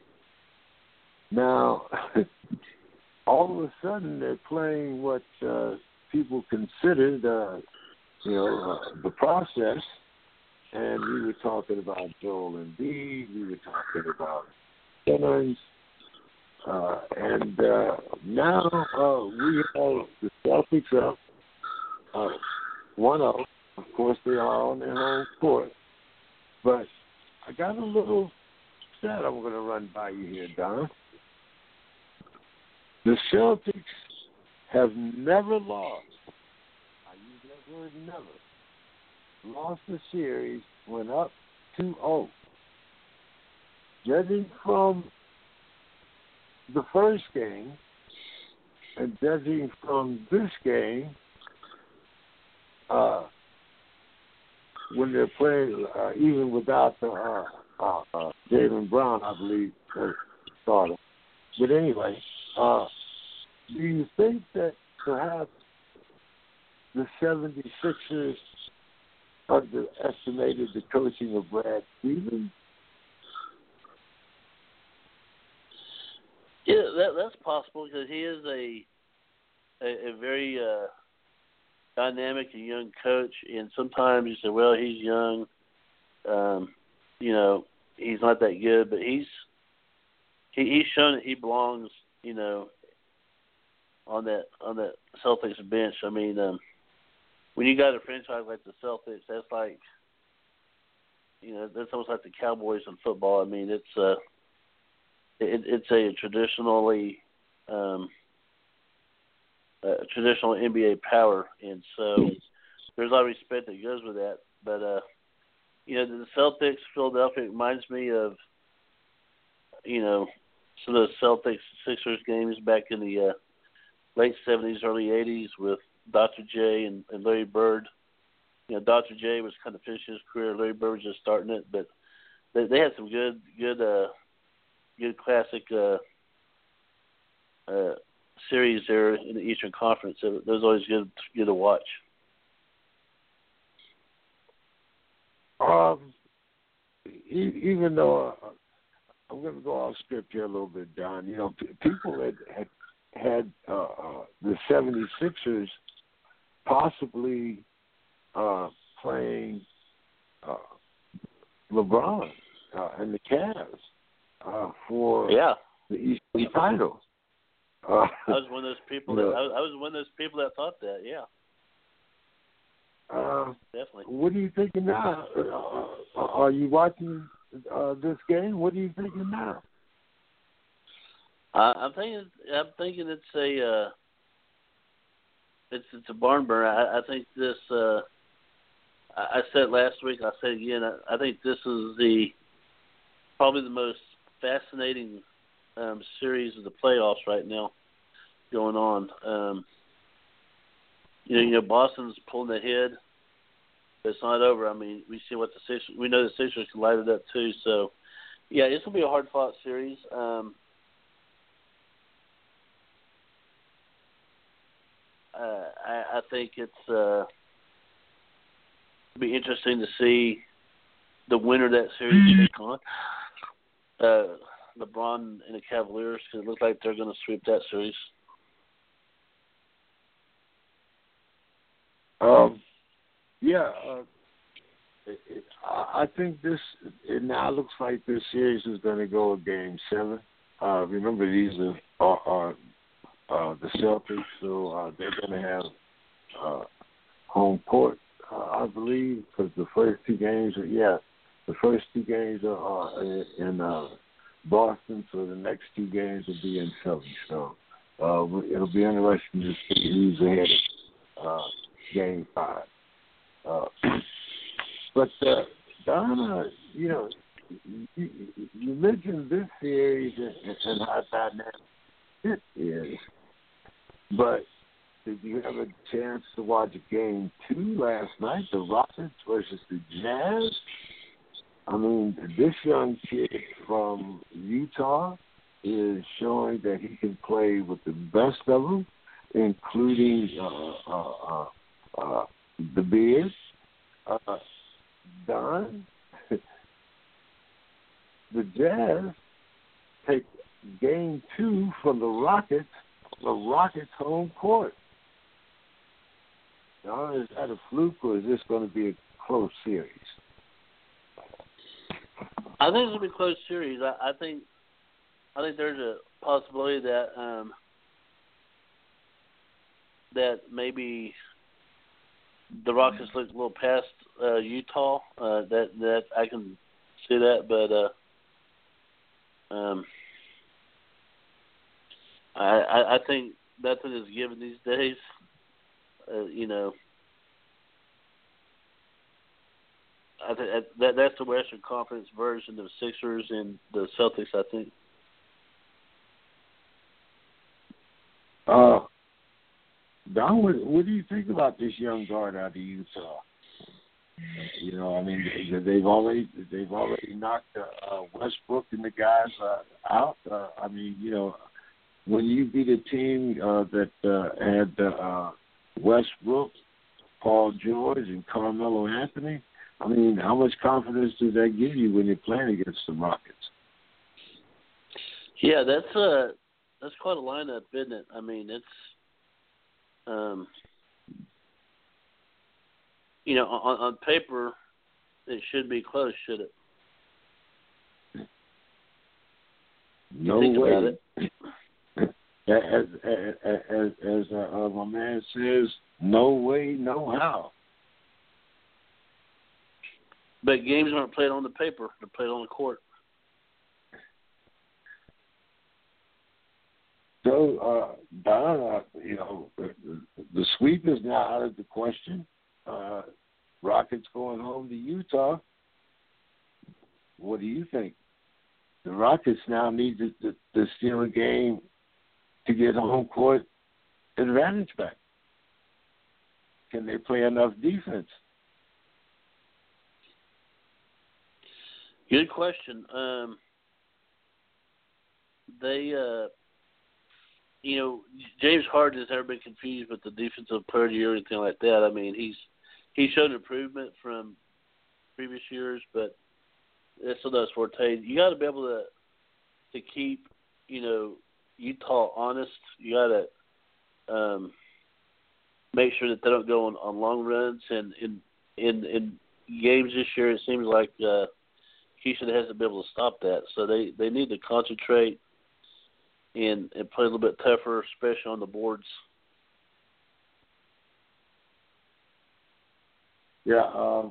Now, all of a sudden, they're playing what uh, people considered, uh, you know, uh, the process. And we were talking about Joel Embiid. We were talking about Simmons. Uh, and uh, now uh, we have the Celtics up uh, one oh. Of course, they are on their home court. But I got a little stat I'm going to run by you here, Don. The Celtics have never lost. I use that word never. Lost the series, went up two oh. Judging from the first game and judging from this game, uh, when they're playing, uh, even without the uh, uh, uh, Jaylen Brown, I believe, uh, started. But anyway, uh, do you think that perhaps the seventy-sixers underestimated the coaching of Brad Stevens? Yeah, that, that's possible because he is a a, a very uh, dynamic and young coach, and sometimes you say, well, he's young, um, you know, he's not that good, but he's he, he's shown that he belongs, you know, on that on that Celtics bench. I mean, um, when you got a franchise like the Celtics, that's like, you know, that's almost like the Cowboys in football. I mean, it's uh, it, it's a traditionally um, a traditional N B A power, and so there's a lot of respect that goes with that. But uh, you know, the Celtics, Philadelphia reminds me of, you know, some of the Celtics Sixers games back in the uh, late seventies, early eighties with Doctor J and, and Larry Bird. You know, Doctor J was kind of finishing his career. Larry Bird was just starting it, but they, they had some good, good, uh, good classic uh, uh, series there in the Eastern Conference. So it was always good, good to watch. Um, even though uh, I'm going to go off script here a little bit, Don. You know, p- people had had, had uh, uh, the seventy-sixers possibly uh, playing uh, LeBron uh, and the Cavs uh, for yeah. the Eastern title. Uh, I was one of those people that I was, I was one of those people that thought that. Yeah. Uh, Definitely. What are you thinking now? Uh, are you watching uh, this game? What are you thinking now? Uh, I'm thinking. I'm thinking it's a. Uh, it's it's a barn burner. I, I think this. Uh, I, I said last week. I said again. I, I think this is the probably the most fascinating um, series of the playoffs right now going on. Um, You know, you know, Boston's pulling ahead. But it's not over. I mean, we see what the Sixers. We know the Sixers can light it up too. So, yeah, it's gonna be a hard fought series. Um, uh, I, I think it's uh, be interesting to see the winner of that series take on uh, LeBron and the Cavaliers, because it looks like they're going to sweep that series. Um, yeah, uh, it, it, I I think this. It now looks like this series is going to go a game seven. Uh, remember, these are, are, are uh, the Celtics, so uh, they're going to have uh, home court uh, I believe, because the first two games are, yeah, the first two games are, are in, in uh, Boston, so the next two games will be in Philly. So uh, it'll be interesting to see who's ahead of uh, Game Five. Uh, but uh, Donna, you know, you, you mentioned this series and, and how dynamic it is, but did you have a chance to watch game two last night, the Rockets versus the Jazz? I mean, this young kid from Utah is showing that he can play with the best of them, including uh, uh, uh, uh, the Bears. Uh, Don, the Jazz take game two from the Rockets, the Rockets home court. Don, is that a fluke, or is this going to be a close series? I think it's going to be a close series. I, I think I think there's a possibility that um, that maybe the Rockets look a little past uh, Utah. Uh, that that I can see that, but uh, um, I, I I think nothing is given these days. Uh, you know, I think that that's the Western Conference version of Sixers and the Celtics, I think. Uh, Don, what, what do you think about this young guard out of Utah? You know, I mean, they, they've already they've already knocked uh, uh, Westbrook and the guys uh, out. Uh, I mean, you know, when you beat a team uh, that uh, had uh, Westbrook, Paul George, and Carmelo Anthony, I mean, how much confidence does that give you when you're playing against the Rockets? Yeah, that's a that's quite a lineup, isn't it? I mean, it's um, you know, on, on paper, it should be close, should it? No think way. About it. As as as, as uh, uh, my man says, no way, no how. But games aren't played on the paper; they're played on the court. So, uh, Don, uh, you know, the sweep is now out of the question. Uh, Rockets going home to Utah. What do you think? The Rockets now need to, to, to steal a game to get home court advantage back. Can they play enough defense? Good question. Um, they, uh, you know, James Harden has never been confused with the defensive player of the year or anything like that. I mean, he's he showed improvement from previous years, but that's still not his forte. You got to be able to to keep, you know, Utah honest. You got to um, make sure that they don't go on, on long runs. And in in in games this year, it seems like uh, Houston hasn't been able to stop that. So they, they need to concentrate and, and play a little bit tougher, especially on the boards. Yeah, um,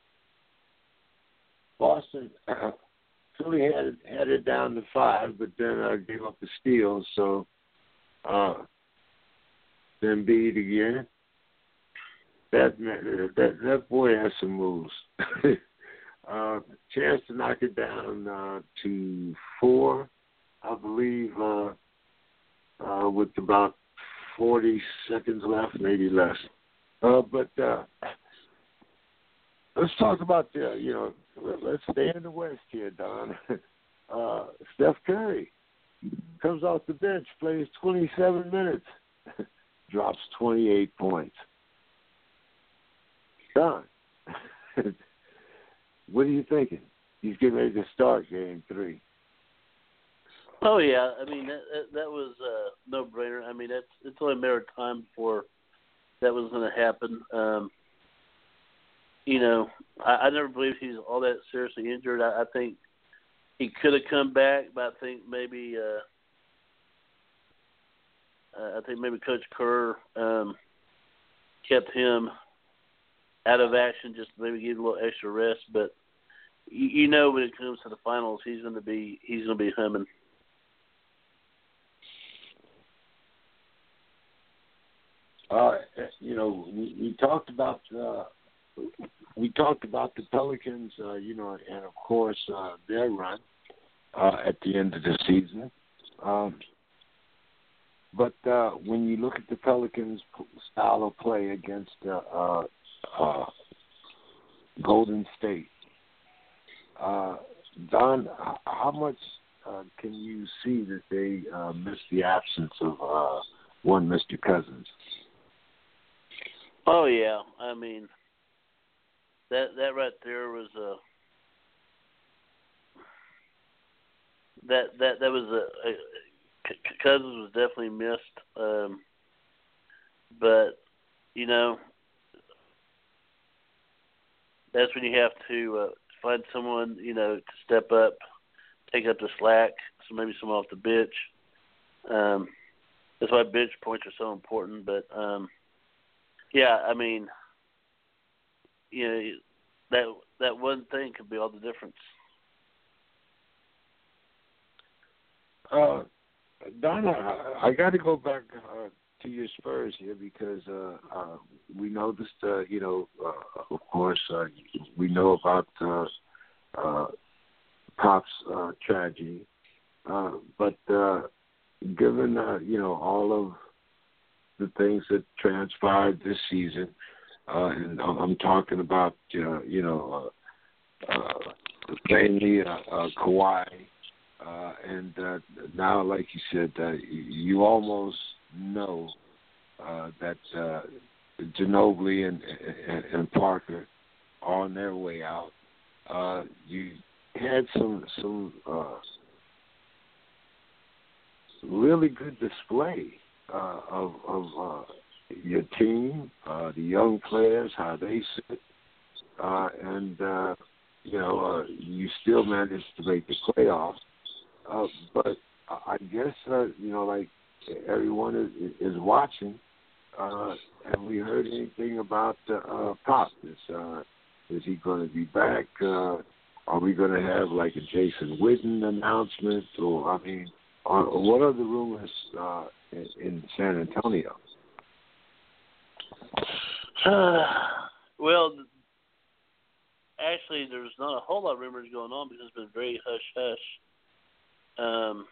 Boston, uh, Philly had it, had it down to five, but then uh, gave up the steals. So uh, then Embiid again. That, that that boy has some moves. uh, chance to knock it down uh, to four, I believe, uh, uh, with about forty seconds left, maybe less. Uh, but uh, let's talk about the, you know, let's stay in the West here, Don. Uh, Steph Curry comes off the bench, plays twenty-seven minutes, drops twenty-eight points. Don, what are you thinking? He's getting ready to start game three. Oh, yeah. I mean, that, that, that was a no-brainer. I mean, it's, it's only a matter of time before that was going to happen. Um, you know, I, I never believed he's all that seriously injured. I, I think he could have come back, but I think maybe uh, uh, I think maybe Coach Kerr um, kept him out of action, just maybe give him a little extra rest. But you, you know, when it comes to the finals, he's going to be he's going to be humming. Uh, you know, we, we talked about uh, we talked about the Pelicans, uh, you know, and of course uh, their run uh, at the end of the season. Um, but uh, when you look at the Pelicans' style of play against uh, uh, uh, Golden State, uh, Don, how much uh, can you see that they uh, miss the absence of uh, one Mister Cousins? Oh yeah, I mean that that right there was a that that that was a, a Cousins was definitely missed, um, but you know that's when you have to uh, find someone you know to step up, take up the slack. So maybe someone off the bench. Um, that's why bench points are so important, but. Um, Yeah, I mean, you know, that that one thing could be all the difference. Uh, Donna, I, I got to go back uh, to your Spurs here because uh, uh, we noticed, uh, you know, uh, of course, uh, we know about uh, uh, Pop's uh, tragedy, uh, but uh, given, uh, you know, all of the things that transpired this season, uh, and I'm talking about, uh, you know, uh, uh, mainly uh, uh, Kawhi, uh, and uh, now, like you said, uh, you almost know uh, that uh, Ginobili and, and, and Parker are on their way out. Uh, you had some some uh, really good display Uh, of, of uh, your team, uh, the young players, how they sit, uh, and uh, you know uh, you still managed to make the playoffs. Uh, but I guess uh, you know, like everyone is, is watching. Uh, have we heard anything about uh, uh, Pop? Is uh, is he going to be back? Uh, are we going to have like a Jason Witten announcement, or I mean, or, or what are the rumors? Uh, in San Antonio? Uh, well, actually, there's not a whole lot of rumors going on because it's been very hush-hush. Um,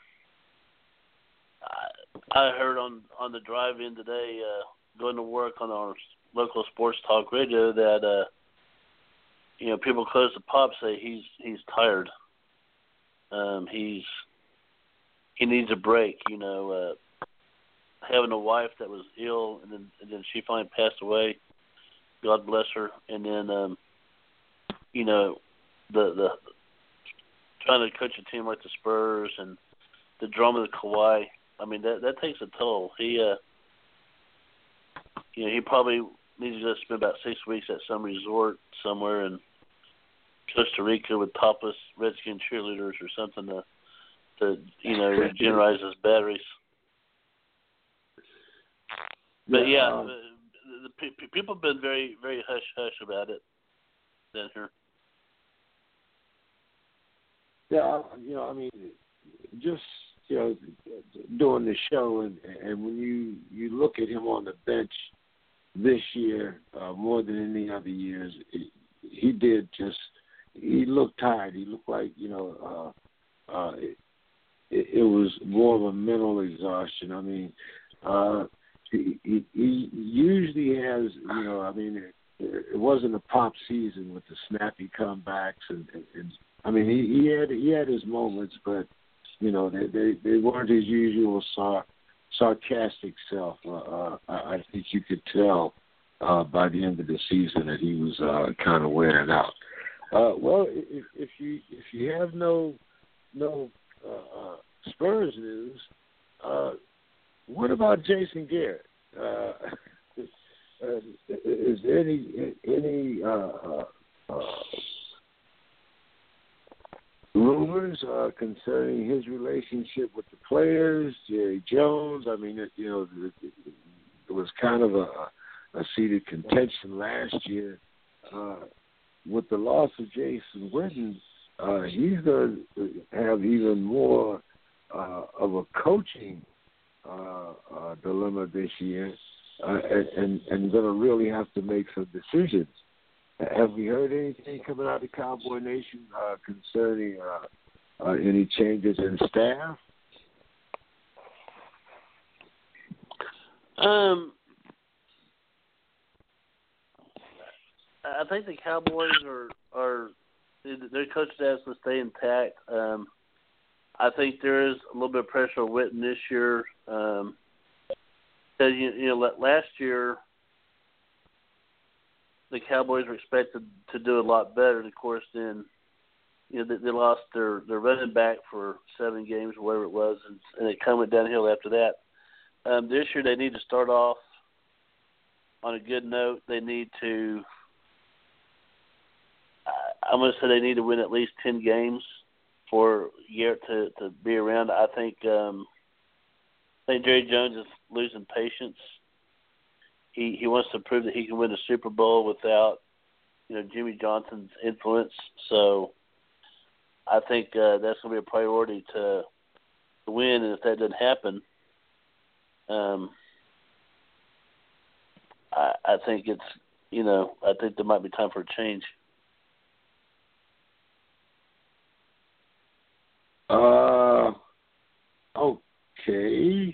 I, I heard on, on the drive-in today, uh, going to work on our local sports talk radio, that uh, you know people close to Pop say he's he's tired. Um, he's he needs a break. You know. Uh, having a wife that was ill, and then and then she finally passed away. God bless her. And then, um, you know, the the trying to coach a team like the Spurs and the drama of Kawhi. I mean, that that takes a toll. He, uh, you know, he probably needs to just spend about six weeks at some resort somewhere in Costa Rica with topless Redskin cheerleaders or something to, to you know, regenerate his batteries. But yeah, um, the, the, the people have been very, very hush hush about it down here. Yeah, you know, I mean, just you know, doing the show, and and when you you look at him on the bench this year, uh, more than any other years, he, he did just he looked tired. He looked like you know, uh, uh, it, it was more of a mental exhaustion. I mean. Uh, He, he, he usually has, you know, I mean, it, it wasn't a Pop season with the snappy comebacks, and, and, and I mean, he, he had he had his moments, but you know, they they, they weren't his usual sar, sarcastic self. Uh, uh, I, I think you could tell uh, by the end of the season that he was uh, kind of wearing out. Uh, well, if, if you if you have no no uh, uh, Spurs news. Uh, What about Jason Garrett? Uh, uh, is there any any uh, uh, rumors uh, concerning his relationship with the players, Jerry Jones? I mean, it, you know, it, it was kind of a, a seated contention last year uh, with the loss of Jason Witten, uh, he's going to have even more uh, of a coaching uh, uh, dilemma this year, uh, and, and, and going to really have to make some decisions. Have we heard anything coming out of Cowboy Nation uh, concerning uh, uh, any changes in staff? Um, I think the Cowboys are are their coach staff will stay intact. Um, I think there is a little bit of pressure on Witten this year. Um, because you, you know, last year the Cowboys were expected to do a lot better. And of course, then you know they, they lost their, their running back for seven games, or whatever it was, and, and it kind of went downhill after that. Um, this year they need to start off on a good note. They need to. I'm going to say they need to win at least ten games for Garrett to, to be around. I think um, I think Jerry Jones is losing patience. He he wants to prove that he can win a Super Bowl without, you know, Jimmy Johnson's influence. So I think uh, that's going to be a priority to, to win. And if that doesn't happen, um, I, I think it's you know I think there might be time for a change. Uh, okay.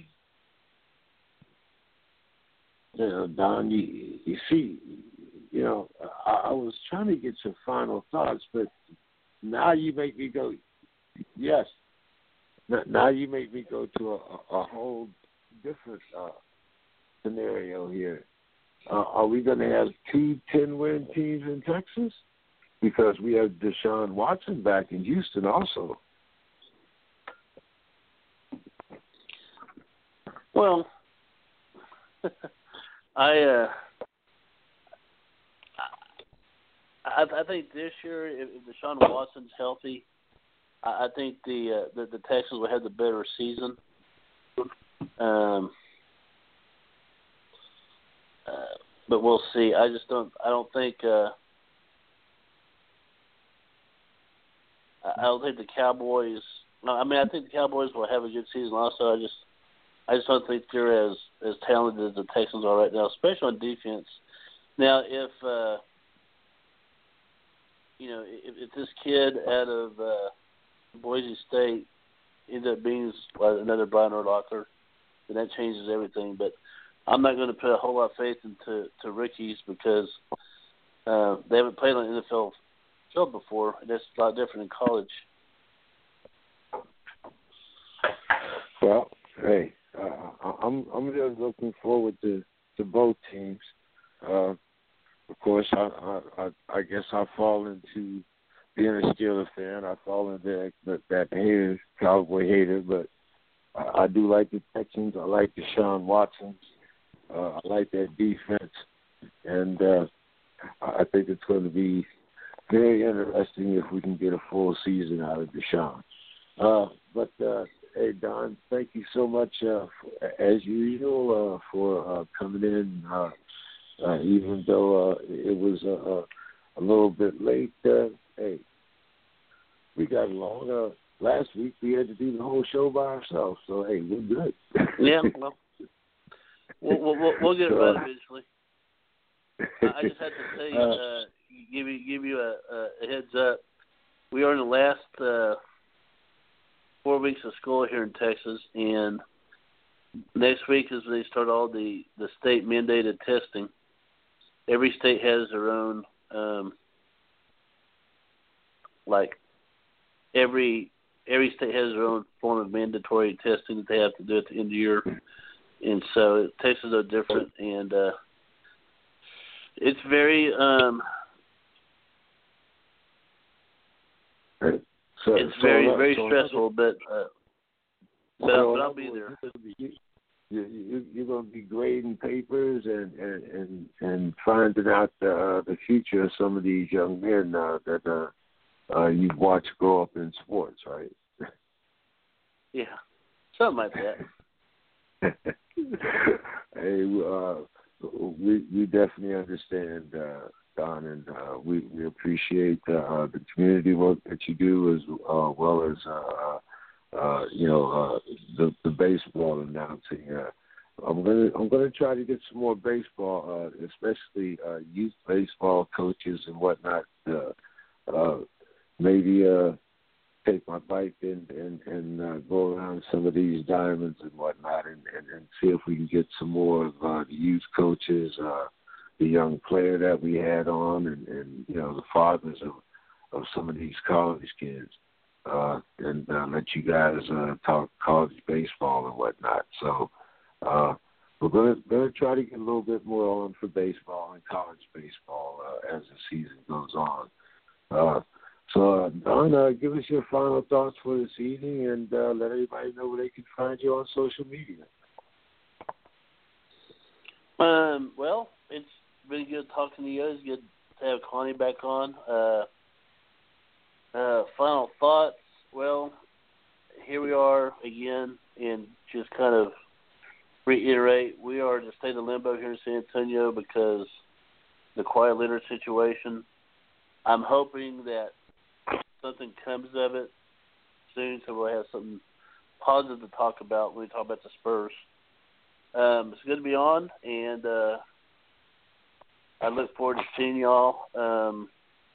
You know, Don, you, you see, you know, I, I was trying to get your final thoughts, but now you make me go, yes. Now you make me go to a, a whole different uh, scenario here. Uh, are we going to have two ten-win teams in Texas? Because we have Deshaun Watson back in Houston also. Well, I, uh, I I think this year, if, if Deshaun Watson's healthy, I, I think the, uh, the the Texans will have the better season. Um, uh, but we'll see. I just don't. I don't think. Uh, I don't think the Cowboys. I mean, I think the Cowboys will have a good season. Also, I just. I just don't think they're as, as talented as the Texans are right now, especially on defense. Now, if uh, you know, if, if this kid out of uh, Boise State ends up being another Brian Urlacher, then that changes everything. But I'm not going to put a whole lot of faith into to rookies because uh, they haven't played on an N F L field before, and that's a lot different in college. Well, hey. Uh, I'm I'm just looking forward to, to both teams. Uh, of course, I, I I guess I fall into being a Steelers fan. I fall into that, that hater, Cowboy hater, but I, I do like the Texans. I like Deshaun Watson. Uh, I like that defense, and uh, I think it's going to be very interesting if we can get a full season out of Deshaun. Uh, but uh, Hey, Don, thank you so much, uh, for, as usual, uh, for uh, coming in, uh, uh, even though uh, it was uh, a little bit late. Uh, hey, we got along. Uh, last week we had to do the whole show by ourselves, so, hey, we're good. Yeah, well, we'll, we'll, we'll get it right eventually. I just have to tell you, uh, give you, give you a, a heads up. We are in the last uh, – four weeks of school here in Texas, and next week is when they start all the, the state mandated testing. Every state has their own, um, like every every state has their own form of mandatory testing that they have to do at the end of the year, and so Texas is no different, and uh, it's very um, So, it's so very, that, very so stressful, but, uh, but, so but I'll be there. You, you, you're going to be grading papers and, and, and, and finding out the, uh, the future of some of these young men uh, that uh, uh, you've watched grow up in sports, right? Yeah, something like that. Hey, uh, we we definitely understand uh, Don, and uh, we we appreciate uh, uh, the community work that you do as uh, well as uh, uh, you know uh, the the baseball announcing. Uh, I'm gonna I'm gonna try to get some more baseball, uh, especially uh, youth baseball coaches and whatnot. Uh, uh, maybe uh, take my bike and and, and uh, go around some of these diamonds and whatnot, and, and, and see if we can get some more of uh, the youth coaches, uh, the young player that we had on, and, and you know the fathers of of some of these college kids, uh, and uh, let you guys uh, talk college baseball and whatnot. So. Uh, we're going to going to try to get a little bit more on for baseball and college baseball uh, as the season goes on. Uh, so, uh, Don, uh, give us your final thoughts for this evening, and uh, let everybody know where they can find you on social media. Um, well, it's been good talking to you guys. Good to have Connie back on. Uh, uh, final thoughts. Well, here we are again, and just kind of reiterate, we are in a state of limbo here in San Antonio because the quiet litter situation. I'm hoping that something comes of it soon, so we'll have something positive to talk about when we talk about the Spurs. Um, it's good to be on, and uh, I look forward to seeing y'all um,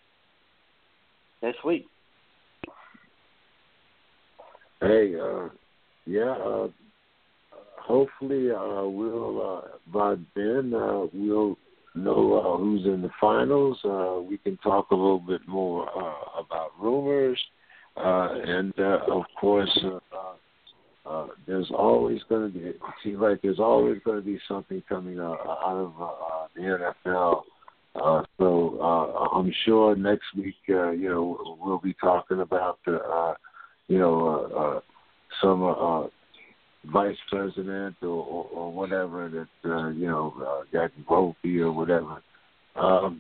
next week. Hey, uh, yeah, uh, hopefully uh, we'll, uh, by then, uh, we'll know uh, who's in the finals. Uh, we can talk a little bit more uh, about rumors. Uh, and, uh, of course, uh, uh, uh, there's always going to be, it seems like there's always going to be something coming uh, out of uh, the N F L. Uh, so uh, I'm sure next week, uh, you know, we'll be talking about, the, uh, you know, uh, uh, some uh, vice president or, or, or whatever that, uh, you know, uh, got ropey or whatever. Um,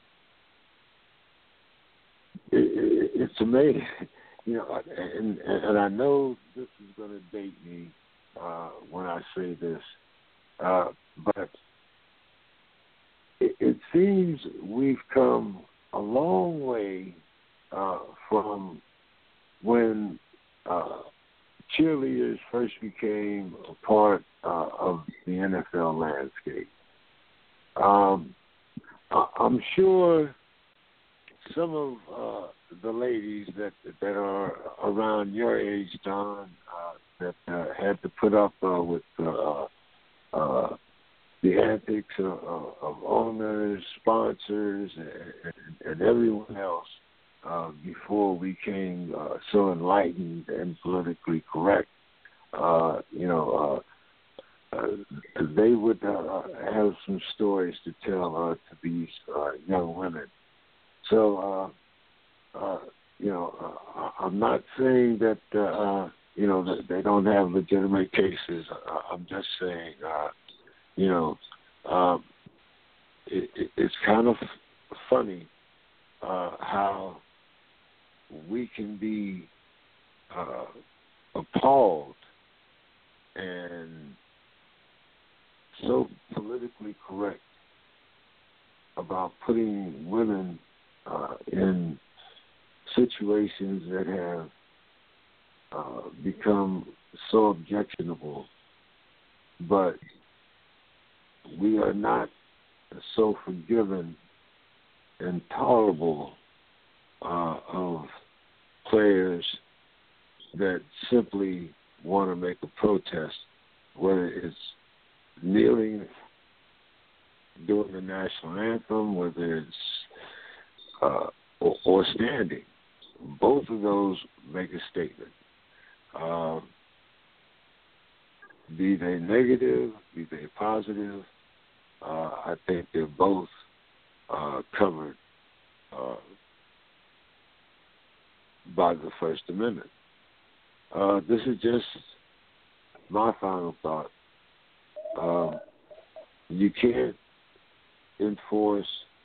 it, it, it's amazing, you know, and, and I know this is going to date me uh, when I say this, uh, but it, it seems we've come a long way uh, from when uh, cheerleaders first became a part uh, of the N F L landscape. Um, I, I'm sure some of uh, the ladies that that are around your age, Don, uh, that uh, had to put up uh, with uh, uh, the antics of, of owners, sponsors, and, and everyone else uh, before we became uh, so enlightened and politically correct. Uh, you know, uh, uh, they would uh, have some stories to tell uh, to these uh, young women. So, uh, uh, you know, uh, I'm not saying that, uh, you know, that they don't have legitimate cases. Uh, I'm just saying, uh, you know, um, it, it, it's kind of funny uh, how we can be uh, appalled and so politically correct about putting women uh, in situations that have uh, become so objectionable, but we are not so forgiving and tolerable uh, of players that simply want to make a protest, whether it's kneeling during the national anthem, whether it's uh, or, or standing. Both of those make a statement. Uh, be they negative, be they positive, uh, I think they're both uh, covered uh, by the First Amendment. Uh, this is just my final thought. Uh, you can't enforce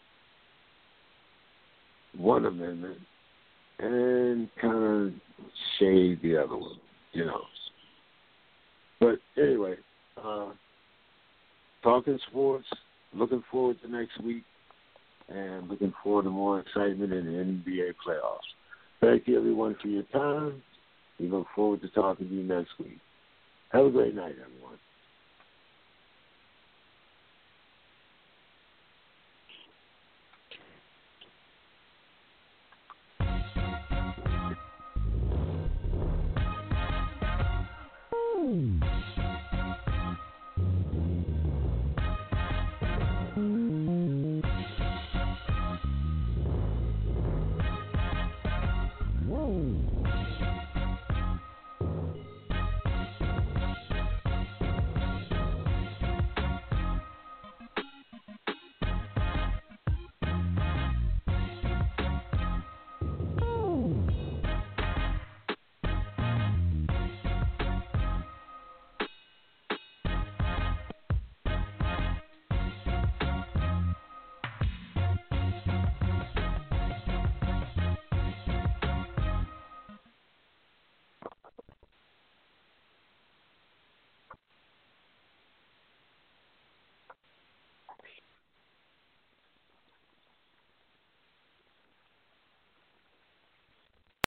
one amendment and kind of shade the other one, you know. But anyway, uh, talking sports, looking forward to next week. and looking forward to more excitement in the N B A playoffs. Thank you, everyone, for your time. We look forward to talking to you next week. Have a great night, everyone.